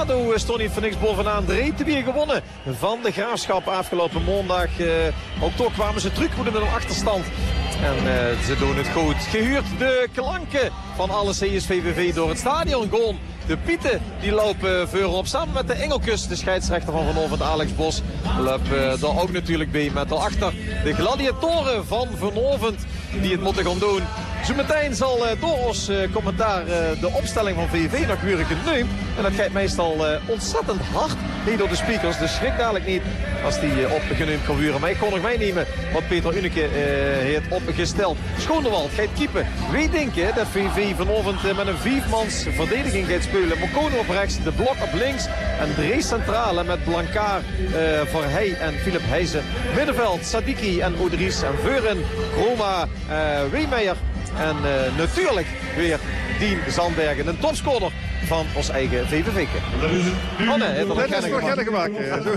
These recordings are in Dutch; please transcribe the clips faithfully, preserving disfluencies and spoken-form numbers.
A D O stond niet voor niks bovenaan. drie te vier gewonnen van de Graafschap afgelopen maandag. Uh, ook toch kwamen ze terugwoeden met een achterstand. En uh, ze doen het goed. Gehuurd de klanken van alle C S V V V door het stadion gewoon. De Pieten die lopen voorop samen met de Engelkus, de scheidsrechter van vanavond Alex Bos. Lopen uh, daar ook natuurlijk bij met daarachter de gladiatoren van vanavond die het moeten gaan doen. Zometeen zal uh, door ons uh, commentaar uh, de opstelling van V V V nog weer genoemd. En dat gaat meestal uh, ontzettend hard hier door de speakers. Dus schrik dadelijk niet als die uh, opgenoemd kan worden. Maar ik kon nog meenemen wat Peter Uneke uh, heeft opgesteld. Schoonewald gaat keeper. Wij denken dat V V V vanavond uh, met een viermans verdediging gaat spelen. Mokono op rechts, de Blok op links. En drie centrale met Blankaar, uh, Verhey en Philip Heijzen. Middenveld, Sadiki en Odries en Veuren, Roma, uh, Weemeijer. En uh, natuurlijk weer Dien Zandbergen, een topscorer van ons eigen V V V. Oh nee, dat is nog kennen gemaakt.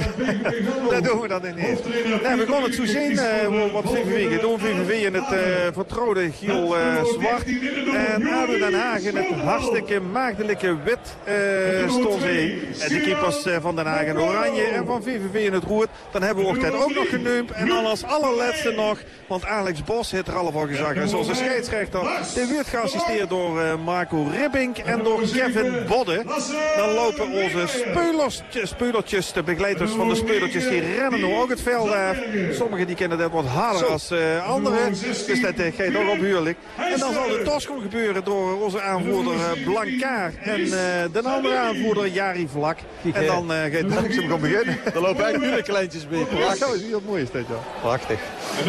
Dat doen we dan ineens. Nee, we gaan het zo zien uh, wat V V V gaat doen. V V V in het uh, vertrouwde Giel uh, Zwart. En A D O Den Haag in het hartstikke maagdelijke wit uh, stond ze. En de keepers uh, van Den Haag in oranje en van V V V in het rood. Dan hebben we ook ook nog genoemd. En dan als allerlaatste nog, want Alex Bos heeft er al van gezegd. En zoals de scheidsrechter, die werd geassisteerd door uh, Marco Ribbink en door Kevin Bodden. Dan lopen onze speulertjes, speulertjes, de begeleiders van de speulertjes, die rennen nu ook het veld af. Sommigen die kennen dat wat harder als uh, anderen. Dus dat uh, gaat ook op huurlijk. En dan zal de torskom gebeuren door onze aanvoerder uh, Blankaar en uh, de andere aanvoerder Jari Vlak. En dan uh, gaat het langzaam gaan beginnen. Er lopen eigenlijk nu de kleintjes mee. Prachtig. Zie je wat mooi is dit, ja. Prachtig.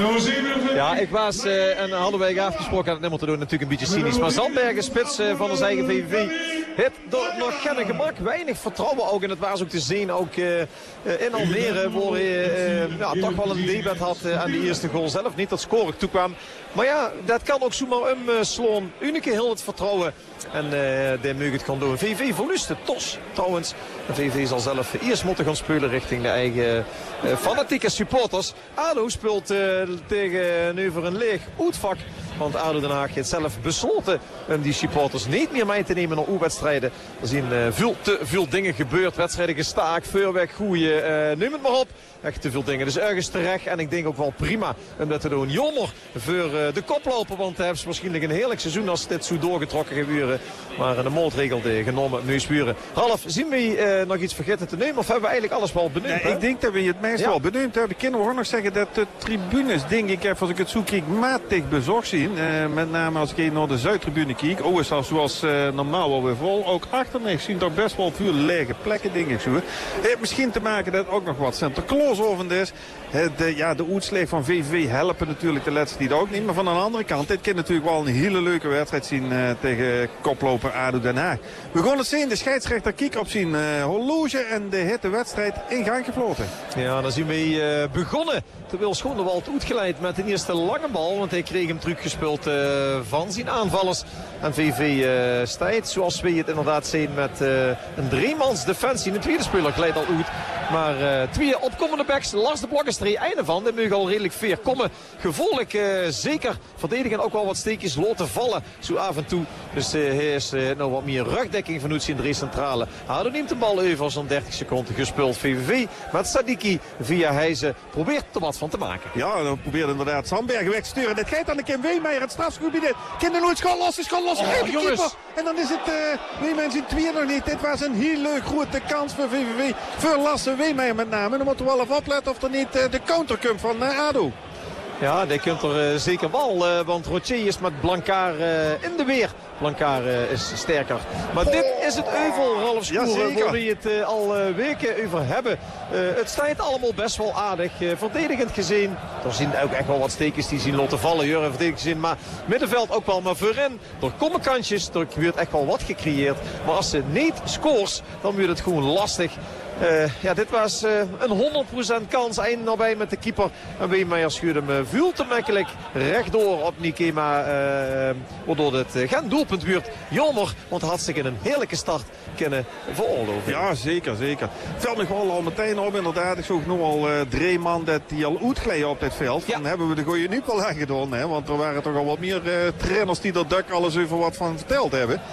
Ja, ik was, uh, en hadden wij afgesproken aan het nummer te doen, natuurlijk een beetje cynisch. Maar Zandbergen, spits uh, van ons eigen V V V, heeft door nog geen gemak, weinig vertrouwen ook. En het was ook te zien, ook uh, uh, in Almere, waar hij uh, ja, toch wel een debuut had uh, aan de eerste goal zelf. Niet dat scoren toekwam. Maar ja, dat kan ook zomaar omslaan. Uneke heel het vertrouwen. En uh, daar moet het gaan doen. V V verliest het tos trouwens. En V V zal zelf eerst moeten gaan spelen richting de eigen uh, fanatieke supporters. A D O speelt uh, tegen nu voor een leeg uitvak. Want A D O Den Haag heeft zelf besloten om die supporters niet meer mee te nemen naar oefenwedstrijden. Er zijn uh, veel te veel dingen gebeurd. Wedstrijden gestaakt, vuurwerk, goeie, uh, noem het maar op. Echt te veel dingen. Dus ergens terecht. En ik denk ook wel prima om dat te doen. Jammer voor uh, de koploper. Want hij heeft waarschijnlijk een heerlijk seizoen als dit zo doorgetrokken gebeurde. Maar een maatregel genomen nu spuren. Half, zien we uh, nog iets vergeten te nemen? Of hebben we eigenlijk alles wel benoemd? Nee, ik denk dat we het meest ja. wel benoemd hebben. Kunnen we ook nog zeggen dat de tribunes, denk ik, als ik het zo kijk, matig bezorgd zien. Uh, met name als ik naar de Zuidtribune kijk. Oh, is dat zoals uh, normaal wel weer vol. Ook achterneeg zien toch best wel veel lege plekken, denk ik zo. Het heeft misschien te maken dat ook nog wat Sinterklaas over is. De, ja, de uitslag van V V V helpen natuurlijk de laatste niet ook niet. Maar van een andere kant, dit kan natuurlijk wel een hele leuke wedstrijd zien uh, tegen koploper A D O Den Haag. We gaan het zien. De scheidsrechter kijkt op zijn uh, horloge en de hitte wedstrijd in gang gefloten. Ja, dan zien we uh, begonnen. Terwijl Schoonewald uitgeleid met de eerste lange bal. Want hij kreeg hem teruggespeeld uh, van zijn aanvallers. En V V uh, stijdt, zoals we het inderdaad zien, met uh, een driemans defensie. De tweede speler glijdt al uit. Maar uh, twee opkomende backs. Lars de Blok is er einde van. Die mogen al redelijk veer komen. Gevolgelijk uh, zeker verdedigen ook wel wat steekjes laten vallen. Zo af en toe. Dus uh, hij is uh, nou wat meer rugdekking vanuit zijn drie centrale. A D O neemt de bal over zo'n dertig seconden gespeeld. V V V met Sadiki via Heijzen probeert er wat van te maken. Ja, dan probeert inderdaad Zandbergen weg te sturen. Dit gaat aan de Kim Weemeijer het strafschopgebied. Kinder nooit schot los, schot los. Oh, jongens. En dan is het uh, Weemeijer zijn twee nog niet. Dit was een hele grote kans voor V V V. Voor Lasse Weemeijer met name. En dan moeten we wel even opletten of er niet uh, de counter komt van uh, A D O. Ja, die kunt er uh, zeker wel. Uh, want Rocher is met Blankaar uh, in de weer. Blankaar uh, is sterker. Maar dit is het euvel, Ralf Schoeren, waar we het uh, al uh, weken over hebben. Uh, het staat allemaal best wel aardig. Uh, verdedigend gezien. Er zien ook echt wel wat steekjes die zien laten vallen. Hier, verdedigend gezien. Maar middenveld ook wel. Maar voorin, er komen kantjes. Er wordt echt wel wat gecreëerd. Maar als ze niet scoort, dan wordt het gewoon lastig. Uh, ja, dit was uh, een honderd procent kans. Eind nabij met de keeper. En Weemeijer schuurde hem veel te makkelijk rechtdoor op Nikema. Uh, waardoor het uh, geen doelpunt werd. Jammer, want hij had zich in een heerlijke start kunnen veroorloven. Ja, zeker, zeker. Het veld nog wel al meteen op, inderdaad. Ik zag nog al uh, drie man dat die al uitglijden op dit veld. Ja. Dan hebben we de goeie nu al aangedaan, hè? Want er waren toch al wat meer uh, trainers die er dak alles over wat van verteld hebben.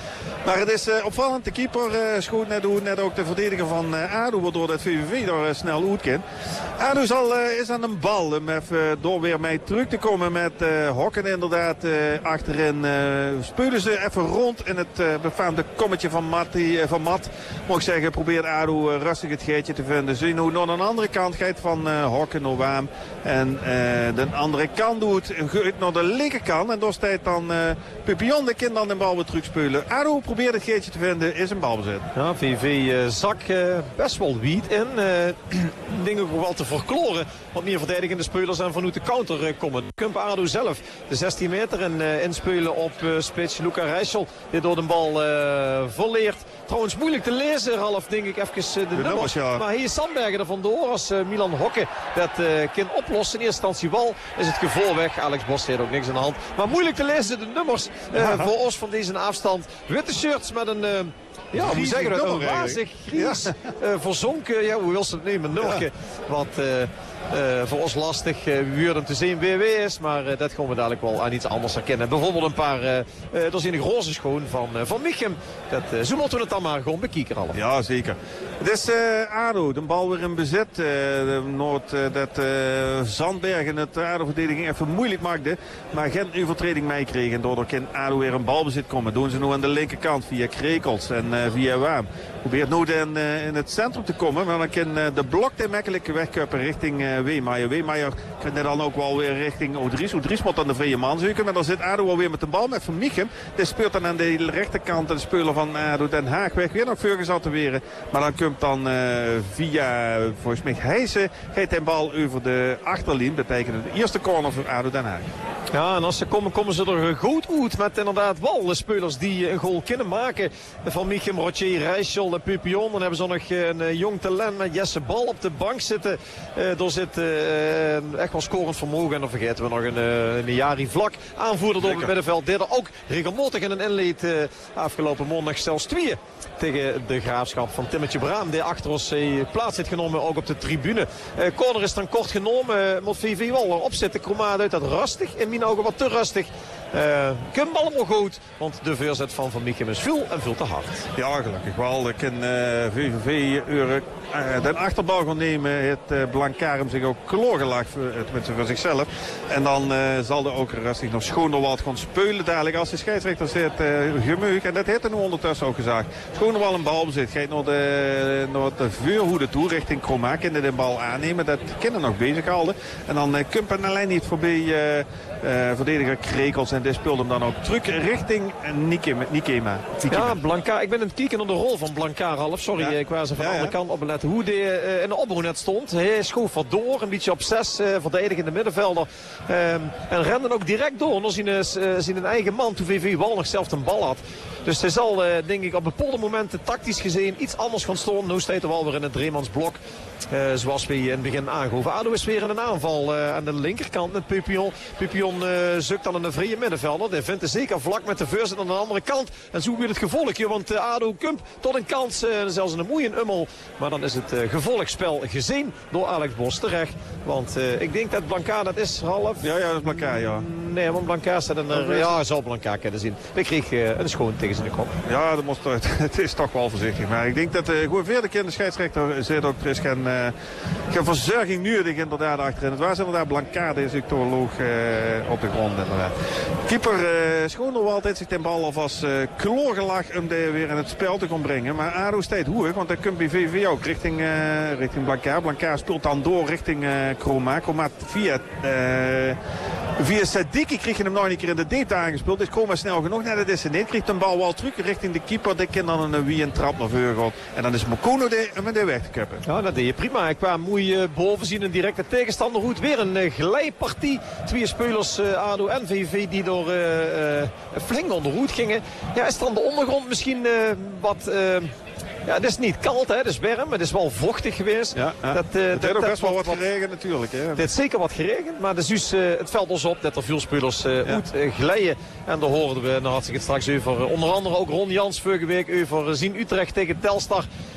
Maar het is uh, opvallend. De keeper uh, schoot net, hoe, net ook de verdediger van uh, A D O. Waardoor het V V V er uh, snel uit kan. A D O zal, uh, is aan een bal. Om even door weer mee terug te komen met uh, Hokken inderdaad uh, achterin. Uh, spelen ze even rond in het uh, befaamde kommetje van Matt. Uh, van Matt. Moet ik zeggen, probeert A D O uh, rustig het geetje te vinden. Zien hoe naar de andere kant gaat van uh, Hokken naar Waam. En uh, de andere kant doet het naar de linkerkant. En daar staat dan uh, Pupion. De kind dan de bal weer terugspelen. A D O probeert het geetje te vinden. Is een balbezit. Ja, V V V uh, zak uh, best wel wiet in. Uh, dingen ook wel te verkloren. Wat meer verdedigende spelers en vanuit de counter uh, komen. Kump A D O zelf. De zestien meter en uh, inspelen op uh, spits Luca Rijssel. Die door de bal uh, volleert. Trouwens moeilijk te lezen, Ralf, denk ik, even uh, de, de nummers. nummers ja. Maar hier is Sandbergen er vandoor als uh, Milan Hokke dat uh, kan oplossen. In eerste instantie bal is het gevoel weg. Alex Bos heeft ook niks aan de hand. Maar moeilijk te lezen de nummers uh, ja. voor ons van deze afstand. Witte shirts met een... Uh, Ja, hoe zeggen we dat? Een wazig, Gries, ja. uh, verzonken, ja, hoe wil ze het nemen? Nulke. Ja. Wat uh, uh, voor ons lastig, uh, wie hem te zien B W is. Maar uh, dat gaan we dadelijk wel aan iets anders herkennen. Bijvoorbeeld een paar, uh, uh, er zijn een roze schoon van, uh, van Michem. Dat, uh, zo moeten we het dan maar gewoon bekijken al. Ja, zeker. Het is uh, A D O, de bal weer in bezit. Uh, de Noord, uh, dat uh, Zandbergen het A D O-verdediging even moeilijk maakte. Maar geen overtreding meekregen. En daardoor kan A D O weer een balbezit komen. Doen ze nu aan de linkerkant via Krekels en uh, via Waam. Probeert nu in, uh, in het centrum te komen. Maar dan kan uh, de blok de makkelijk wegkuppen richting uh, Weemaier. Weemaier kan dan ook wel weer richting Oudries. Oudries moet dan de vrije man zoeken. Maar dan zit A D O alweer met de bal met Van Michem. Die speelt dan aan de rechterkant. De speler van A D O Den Haag weg. Weer nog Veurgezat te weren. Maar dan komt dan uh, via, volgens mij Heijsen, gaat de bal over de achterlijn. Betekent de eerste corner voor A D O Den Haag. Ja, en als ze komen, komen ze er goed uit met inderdaad wel de spelers die een goal kunnen maken. Van Michem, Rocher, Rijssel en Pupion. Dan hebben ze nog een uh, jong talent met Jesse Bal op de bank zitten. Uh, er zit uh, echt wel scorend vermogen. En dan vergeten we nog een, uh, een Jari Vlak. Aanvoerder door het middenveld. Die er ook regelmatig in een inleed uh, afgelopen maandag zelfs tweeën. Tegen de Graafschap van Timmetje Braam. Die achter ons uh, plaats heeft genomen, ook op de tribune. Uh, corner is dan kort genomen. Uh, moet V V wel erop zitten. Kromaat uit dat rustig. In mijn ogen wat te rustig. Uh, Kun allemaal goed, want de voorzet van Van Michem is veel en veel te hard. Ja, gelukkig wel. Ik kan uh, V V V Urk uh, de achterbal gaan nemen. Het uh, Blankarum zich ook kloorgelacht met voor zichzelf. En dan uh, zal er ook rustig nog Schoonderwald gaan spelen dadelijk. Als de scheidsrechter zit uh, gemuig. En dat heeft er nu ondertussen ook gezegd. Schoonderwald een bal bezit. Gaat naar de, naar de vuurhoede toe richting Kromaak. En de bal aannemen. Dat kunnen nog bezig houden. En dan uh, Kump en alleen niet voorbij uh, uh, verdediger Krekels. En die speelt hem dan ook terug richting Nikema. Nikema. Ja, Blanca. Ik ben aan het kijken naar de rol van Blanca, Ralf. Sorry, ja. Ik was er van ja, de andere ja. kant op letten. Hoe die uh, in de opbouw net stond. Hij schoof wat door. Een beetje op zes uh, verdedigende middenvelder. Um, en rende ook direct door. Nog zien, uh, zien een eigen man. Toen V V wel nog zelf een bal had. Dus hij zal, uh, denk ik, op bepaalde momenten tactisch gezien iets anders gaan stonden. Nu staat er wel weer in het driemansblok. Uh, zoals we in het begin aangehoven. A D O is weer in een aanval uh, aan de linkerkant met Pupion. Pupion uh, zoekt dan een vrije middenvelder. Die vindt er zeker vlak met de voorzet aan de andere kant. En zo weer het gevolgje. Want uh, A D O Kump tot een kans. Uh, zelfs een moeie ummel. Maar dan is het uh, gevolgspel gezien door Alex Bos terecht. Want uh, ik denk dat Blanca dat is half. Ja, ja, dat is Blanca, ja. Nee, want Blanca staat er. Uh, ja, zal Blanca kunnen zien. Ik kreeg uh, een schoon tegen zijn kop. Ja, dat moest, het is toch wel voorzichtig. Maar ik denk dat uh, gewoon verder keer de scheidsrechter zit ook. Er is geen, uh, geen verzorging nodig inderdaad achterin. Het was inderdaad Blanca, deze toorloog uh, op de grond inderdaad. Keeper uh, Schoonderwald heeft zich ten bal alvast uh, kloorgelag om de weer in het spel te gaan brengen. Maar A D O staat hoog, want hij komt bij V V ook richting, uh, richting Blanca. Blanca speelt dan door richting uh, Kromaat. Kromaat via... Uh, Via Sadiki kreeg je hem nog een keer in de diepte aangespeeld. Is Kromaat snel genoeg. Nee, dat is het niet. Kreeg een bal wel terug richting de keeper. Die kan dan een wie een trap naar voren gaan. En dan is Mokono om de weg te kuppen. Ja, dat deed je prima. Ik kwam mooi boven zien een directe tegenstander goed. Weer een uh, glijpartie. Twee spelers uh, A D O en V V die door uh, uh, flink onder de hoed gingen. Ja, is dan de ondergrond misschien uh, wat... Uh, Ja, het is niet koud, hè. Het is warm, maar het is wel vochtig geweest. Ja, ja. Dat, uh, het heeft ook best wel wat geregend natuurlijk. Hè. Het heeft zeker wat geregend, maar dus, dus, uh, het valt ons op dat er veel spelers uh, ja. uit uh, glijden. En daar hoorden we, nou had ik het straks over, uh, onder andere ook Ron Jans vorige week over uh, zien Utrecht tegen Telstar.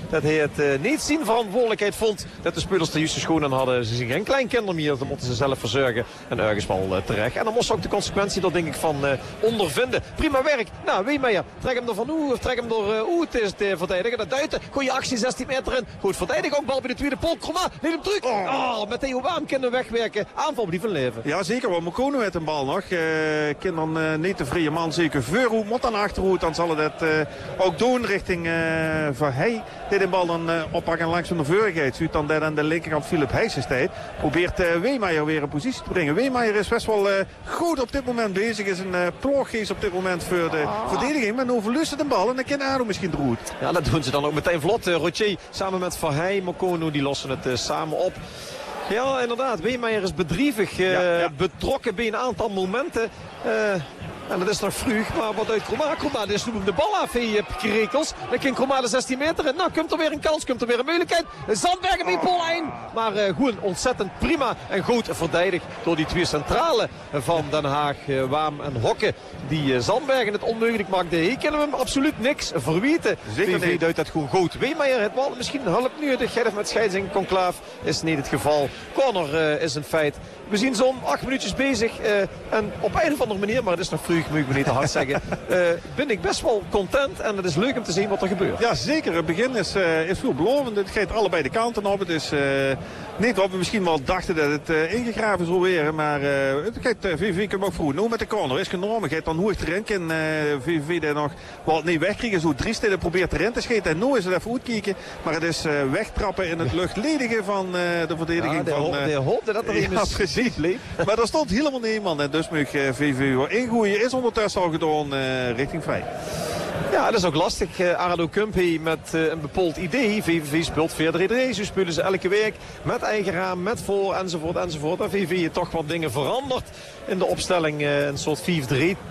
dat hij het uh, niet zijn verantwoordelijkheid vond dat de spelers de juiste schoenen hadden. Ze zijn geen klein kinder meer, dan moeten ze zelf verzorgen. En ergens wel uh, terecht. En dan moest ook de consequentie er denk ik van uh, ondervinden. Prima werk. Nou, Weemeyer, trek hem er van hoe of trek hem door uh, hoe het is te verdedigen. Dat duiten, goeie actie, zestien meter in. Goed verdedigen, ook bal bij de tweede pol. Kroma, neemt hem terug. Oh, met Theo Waam kunnen wegwerken. Aanval die van leven. Ja, zeker. Want Mokono heeft een bal nog. Uh, kan dan uh, niet de vrije man zeker Veurhoe. Moet dan achterhoed. Dan zal het het uh, ook doen richting uh, Verheij. Dit een bal dan uh, oppakken langs van de veurigheid. Zuid dan daar aan de linkerkant Philip Heijsens tijd. Probeert uh, Weemeyer weer in positie te brengen. Weemeyer is best wel uh, goed op dit moment bezig. Is een uh, ploeggeest op dit moment voor de ah. verdediging. Maar nu verliest het een bal en dan kan Ado misschien droet. Ja, dat doen ze dan ook meteen vlot. Uh, Rotier samen met Verheij, Mokono, die lossen het uh, samen op. Ja, inderdaad. Weemeyer is bedrievig uh, ja, ja. betrokken bij een aantal momenten. Uh, En dat is nog vroeg, maar wat uit Kroma. Kroma, dus noem de bal af, hey, Krekels. Dan kan Kroma de zestien meter in. Nou, komt er weer een kans, komt er weer een mogelijkheid. Zandbergen bij Paul Hein. Maar uh, goed, ontzettend prima en goed verdedigd door die twee centralen van Den Haag. Uh, Waam en Hokke, die uh, Zandbergen het onmogelijk maakte. Hier kunnen we hem absoluut niks verwijten. Zeker V V duidt dat gewoon goed. Weemeyer, het wel misschien hulp nu. De Gerf met scheidsing conclaaf is niet het geval. Corner uh, is een feit. We zien zo'n acht minuutjes bezig. Uh, en op een of andere manier, maar het is nog vroeg, moet ik me niet te hard zeggen. Uh, ben ik best wel content en het is leuk om te zien wat er gebeurt. Ja, zeker. Het begin is, uh, is veelbelovend. Het gaat allebei de kanten op. Het is uh, niet wat we misschien wel dachten dat het uh, ingegraven zou weer. Maar uh, het gaat uh, V V kan ook vroeg. Nou met de corner is genomen. Gaat dan hoe erin kan uh, V V daar nog wat niet wegkrijgen. Zo drie steden probeert erin te schieten. En nu is het even goed kijken. Maar het is uh, wegtrappen in het luchtledige van uh, de verdediging. Ja, de van... Uh, de hoopte dat er een ja, precies. Maar er stond helemaal niemand. En dus moet uh, V V weer ingooien. Is ondertussen al gedaan uh, richting vrij. Ja, dat is ook lastig. Uh, Arado Kumpy met uh, een bepaald idee. V V V speelt verder iedereen. Zo spelen ze elke week met eigen raam, met voor, enzovoort, enzovoort. En V V V toch wat dingen veranderd in de opstelling. Uh, een soort vijf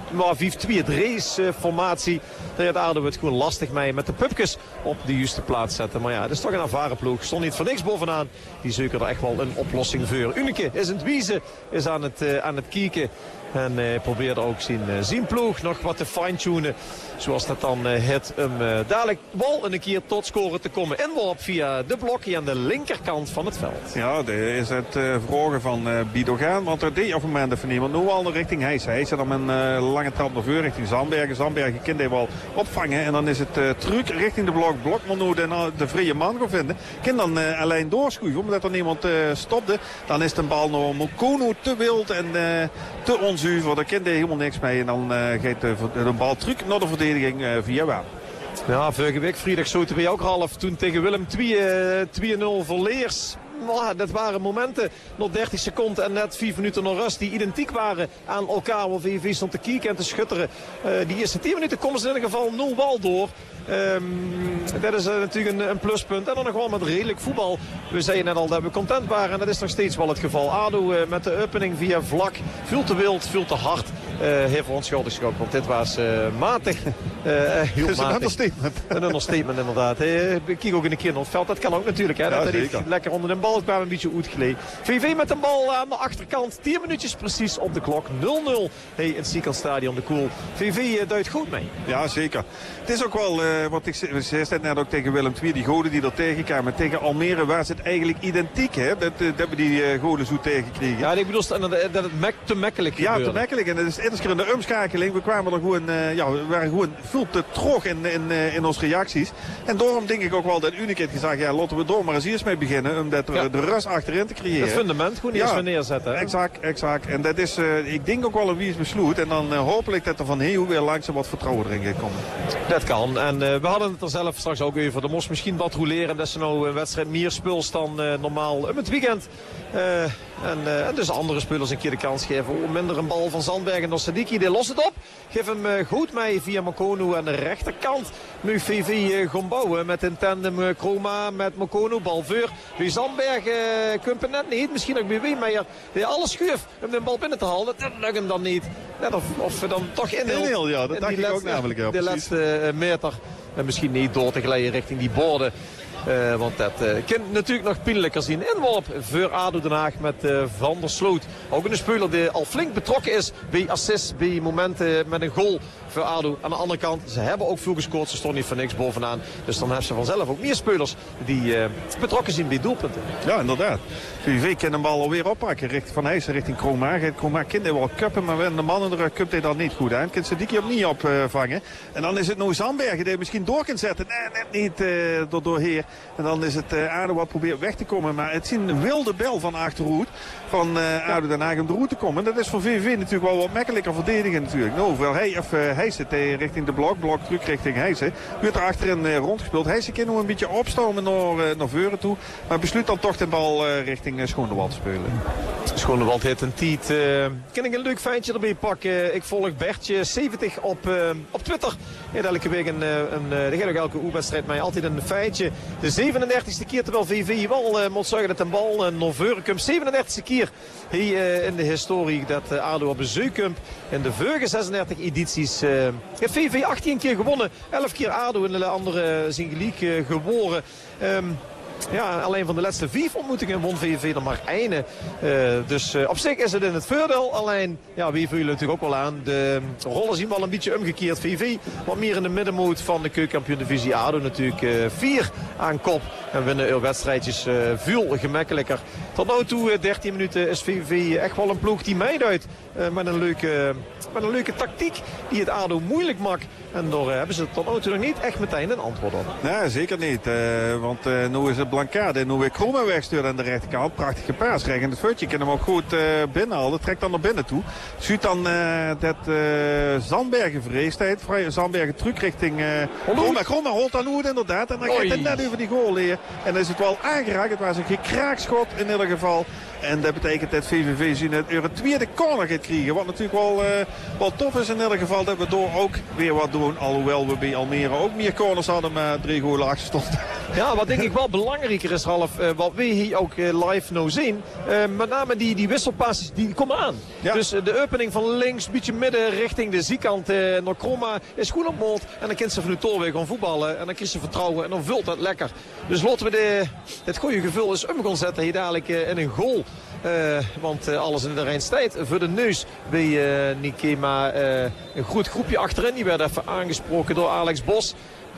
twee drie formatie. Daar heeft Arado het gewoon lastig mee met de pupkes op de juiste plaats zetten. Maar ja, het is toch een ervaren ploeg. Stond niet voor niks bovenaan. Die zoeken er echt wel een oplossing voor. Unike is in het wiezen, is aan het, uh, aan het kieken. En uh, probeerde ook zijn, uh, zijn ploeg nog wat te fine-tunen. Zoals dat dan uh, het hem uh, dadelijk wel een keer tot scoren te komen. Inworp via de blokje aan de linkerkant van het veld. Ja, dat is het uh, vragen van uh, Bidogaan. Want er deed op een moment even niemand. Nu al richting Heijs. Heijs dan een uh, lange trap naar voren richting Zandbergen. Zandbergen kan hij wel opvangen. En dan is het uh, terug richting de blok. Blok maar nu de, de vrije man gaan vinden. Kan dan uh, alleen doorschuiven. Omdat er niemand uh, stopte. Dan is de bal naar Mokono te wild en uh, te onzuiver. Daar kende hij helemaal niks mee. En dan uh, gaat de, de bal terug naar de verdediging uh, via Waam. Ja, vorige week vrijdag schoten we ook half toen tegen Willem twee nul verleers. Nou, dat waren momenten, nog dertig seconden en net vier minuten nog rust, die identiek waren aan elkaar. Waar V V V stond te kieken en te schutteren. Uh, die eerste tien minuten komen ze in ieder geval nul bal door. Um, dat is uh, natuurlijk een, een pluspunt. En dan nog wel met redelijk voetbal. We zeiden net al dat we content waren en dat is nog steeds wel het geval. Ado uh, met de opening via vlak. Veel te wild, veel te hard. Uh, heel verontschuldigd geschoten, want dit was uh, matig. Uh, heel dat is matig. een understatement. Een understatement inderdaad. Uh, ik kijk ook in de keer op het veld. Dat kan ook natuurlijk. Hè. Ja, dat hij lekker onder de bal kwam, een beetje uitgeleed. V V met een bal aan de achterkant. tien minuutjes precies op de klok. nul nul hey, in het Ziekenstadion de Koel. V V uh, duidt goed mee. Ja, zeker. Het is ook wel, uh, wat ik zei net ook tegen Willem twee, die goden die er tegenkwamen. Tegen Almere was het eigenlijk identiek. Hè? Dat, uh, dat we die uh, goden zo tegenkregen. Ja, ik bedoel dat het mek, te makkelijk Ja, gebeurde. te makkelijk. En het is iedere keer in de omschakeling. We kwamen er gewoon, uh, ja, we waren gewoon veel te trog in, in, uh, in onze reacties. En daarom denk ik ook wel dat Unique heeft gezegd, ja, laten we door maar eens eerst mee beginnen. Om dat er, ja. de rust achterin te creëren. Het fundament gewoon eerst ja, weer neerzetten. Hè? Exact, exact. En dat is, uh, ik denk ook wel een wie is besloot. En dan uh, hopelijk dat er van heel weer langzaam wat vertrouwen erin gaat komen. Dat kan. En uh, we hadden het er zelf straks ook over. Er moest misschien wat roleren. Dat ze nou een wedstrijd meer speels dan uh, normaal om het weekend. Uh, en, uh, en dus andere spelers een keer de kans geven. Oh, minder een bal van Zandbergen door Sadiki. Die lost het op. Geef hem uh, goed mee via Mokono aan de rechterkant. Nu V V uh, gaan bouwen met een tandem uh, Kroma met Mokono. Balveur. Bij Zandbergen uh, kumpen net niet. Misschien ook bij Weemeyer. Die alles schuif om de bal binnen te halen. Dat lukt hem dan niet. Net of, of we dan toch inhield. Inhield, ja. Dat dacht ik laatste, ook namelijk. Ja, de laatste uh, meter. En misschien niet door te glijden richting die borden. Uh, want dat uh, kan natuurlijk nog pijnlijker zien. Inworp voor A D O Den Haag met uh, Van der Sloot. Ook een speler die al flink betrokken is bij assists, bij momenten met een goal voor A D O. Aan de andere kant, ze hebben ook veel gescoord. Ze stonden niet voor niks bovenaan. Dus dan hebben ze vanzelf ook meer spelers die uh, betrokken zijn bij doelpunten. Ja, inderdaad. V V V kan een bal alweer oppakken. Richt Van Heijsen richting Kroonmaar. Kroonmaar kan hij wel kuppen, maar de man in de rug kupt hij dat niet goed aan. Kan ze die keer opnieuw opvangen. En dan is het nou Zandbergen die misschien door kan zetten. Nee, net niet uh, door, doorheer. En dan is het uh, A D O wat probeert weg te komen. Maar het is een wilde bel van achterhoed van uh, A D O Den Haag om de route te komen. Dat is voor V V V natuurlijk wel wat makkelijker verdedigen natuurlijk. Nou, wel hij, of, uh, Heijsen uh, richting de blok. Blok terug richting Heijsen. Wordt er achterin uh, rondgespeeld. Heijsen kan nog een beetje opstomen naar, uh, naar voren toe. Maar besluit dan toch de bal uh, richting uh, Schoonewald te spelen. Schoonewald heeft een tiet. Uh, kan ik een leuk feitje erbij pakken? Ik volg Bertje zeventig op, uh, op Twitter. Ja, elke week een, een, een, de gaat ook elke oefenwedstrijd mij altijd een feitje. De zevenendertigste keer terwijl V V wel uh, moet zeggen dat een bal uh, naar voren komt. zevenendertigste keer hier uh, in de historie dat uh, A D O op bezoek komt. In de vorige zesendertig edities uh, heeft V V achttien keer gewonnen. elf keer A D O in de andere zijn gelijk uh, gewonnen. Um, Ja, alleen van de laatste vier ontmoetingen won V V V er maar één. Uh, dus uh, op zich is het in het voordeel. Alleen, ja, wie voelen natuurlijk ook wel aan. De rollen zien wel een beetje omgekeerd. V V V wat meer in de middenmoot van de keukenkampioen-divisie. A D O natuurlijk uh, vier aan kop. En winnen hun wedstrijdjes uh, veel gemakkelijker. Tot nu toe, uh, dertien minuten, is V V V echt wel een ploeg die meeduidt. Uh, met, een leuke, met een leuke tactiek die het A D O moeilijk maakt. En daar uh, hebben ze tot nu toe nog niet echt meteen een antwoord op. Nee, zeker niet. Uh, want uh, nu is het Blancade en nu weer Kromme wegstuurt aan de rechterkant. Prachtige paas krijgen. En het futje kan hem ook goed uh, binnenhalen. Trekt dan naar binnen toe. Ziet dan uh, dat uh, Zandbergen vreest heeft. Zandbergen terug richting uh, Kromme. Kromme holt dan goed inderdaad. En dan gaat hij net over die goal leer. En dan is het wel aangeraakt. Het was een gekraakschot in ieder geval. En dat betekent dat V V V zien het een tweede corner gaat krijgen. Wat natuurlijk wel, uh, wel tof is in ieder geval. Dat we door ook weer wat doen. Alhoewel we bij Almere ook meer corners hadden. Maar drie goalen achter stond. Ja, wat denk ik wel belangrijker is, Ralf. Uh, wat we hier ook uh, live nou zien. Uh, met name die, die wisselpassies die komen aan. Ja. Dus uh, de opening van links, een beetje midden richting de ziekant uh, naar Kroma is goed op mond. En dan kan ze van de toren weer gaan voetballen. En dan krijgt ze vertrouwen en dan vult dat lekker. Dus laten we de, het goede gevoel eens om gaan zetten hier dadelijk uh, in een goal. Uh, want uh, alles in de Rijnstijd voor de neus bij uh, Nikema. Uh, een goed groepje achterin. Die werd even aangesproken door Alex Bos.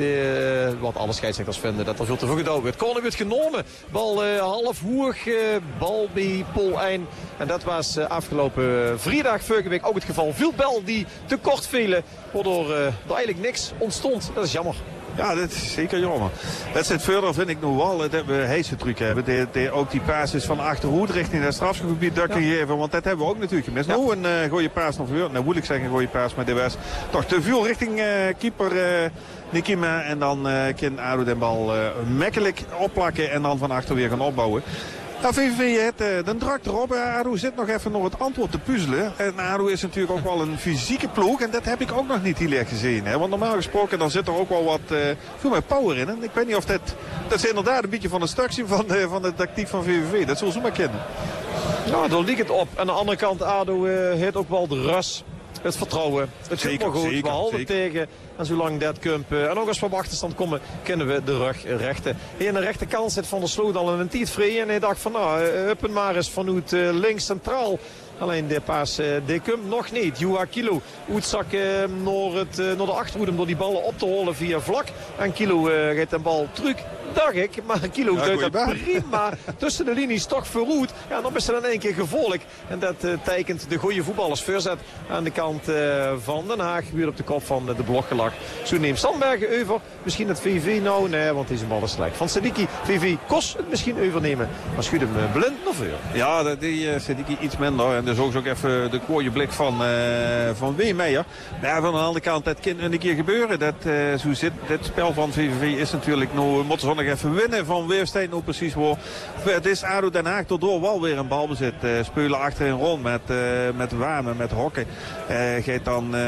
De, uh, wat alle scheidsrechters vinden dat er veel te veel gedaan werd. Corner werd genomen. Bal uh, half hoog. Uh, bal bij Pol Ein. En dat was uh, afgelopen uh, vrijdag vorige week ook het geval. Veel bal die te kort vielen. Waardoor uh, er eigenlijk niks ontstond. Dat is jammer. Ja, dat is zeker jammer. Wedstrijd verder vind ik nog wel dat we Heijsen truc hebben. De, de, ook die paas is van achterhoed richting het strafschopgebied dat kun je geven. Want dat hebben we ook natuurlijk gemist. Ja. Nou, een uh, goede paas nog voor. Nou, moet ik zeggen, een goede paas. Maar dit was toch te veel richting uh, keeper uh, Nikima. En dan uh, kan A D O den bal uh, makkelijk opplakken en dan van achter weer gaan opbouwen. Nou, V V V heeft uh, de druk erop. A D O zit nog even nog het antwoord te puzzelen. En A D O is natuurlijk ook wel een fysieke ploeg. En dat heb ik ook nog niet heel erg gezien. Hè? Want normaal gesproken dan zit er ook wel wat uh, veel meer power in. En ik weet niet of dat... Dat is inderdaad een beetje van de structuur van de, van de tactiek van V V V. Dat zullen ze maar kennen. Nou, daar ligt het op. Aan de andere kant, A D O uh, heeft ook wel de rust. Het vertrouwen. Het zit maar goed. We houden tegen. En zolang dat komt. Uh, en ook als we op achterstand komen, kunnen we de rug rechten. Hier aan de rechterkant zit Van der Sloot al in een tijd vrij. En hij dacht van nou, uh, up en maar eens vanuit uh, links centraal. Alleen de paas, uh, die komt nog niet. Juha Kilo uitzak uh, naar, het, uh, naar de achterhoede om door die ballen op te holen via vlak. En Kilo uh, gaat een bal terug. Dacht ik, maar Kilo ja, doet dat prima tussen de linies toch vooruit. Ja, dan is het in één keer gevolg. En dat uh, tekent de goede voetballers voorzet aan de kant uh, van Den Haag. Weer op de kop van uh, de blok gelakt. Zo neemt Sandbergen over. Misschien het V V nou. Nee, want deze bal is slecht. Van Sediki, V V kost het misschien overnemen. Maar schuurt hem uh, blind nog veel. Ja, die uh, Sediki iets minder. En dus ook, ook even de kooie blik van, uh, van Weemeijer. Maar van de andere kant, dat kan een keer gebeuren. Dat, uh, zo zit, dit spel van V V V is natuurlijk nog... Moeten ze nog even winnen van Weerstein nou precies waar. Het is A D O Den Haag door wel weer een balbezit. Uh, spelen achterin rond met, uh, met Wamen, met Hokken. Uh, gaat dan, uh,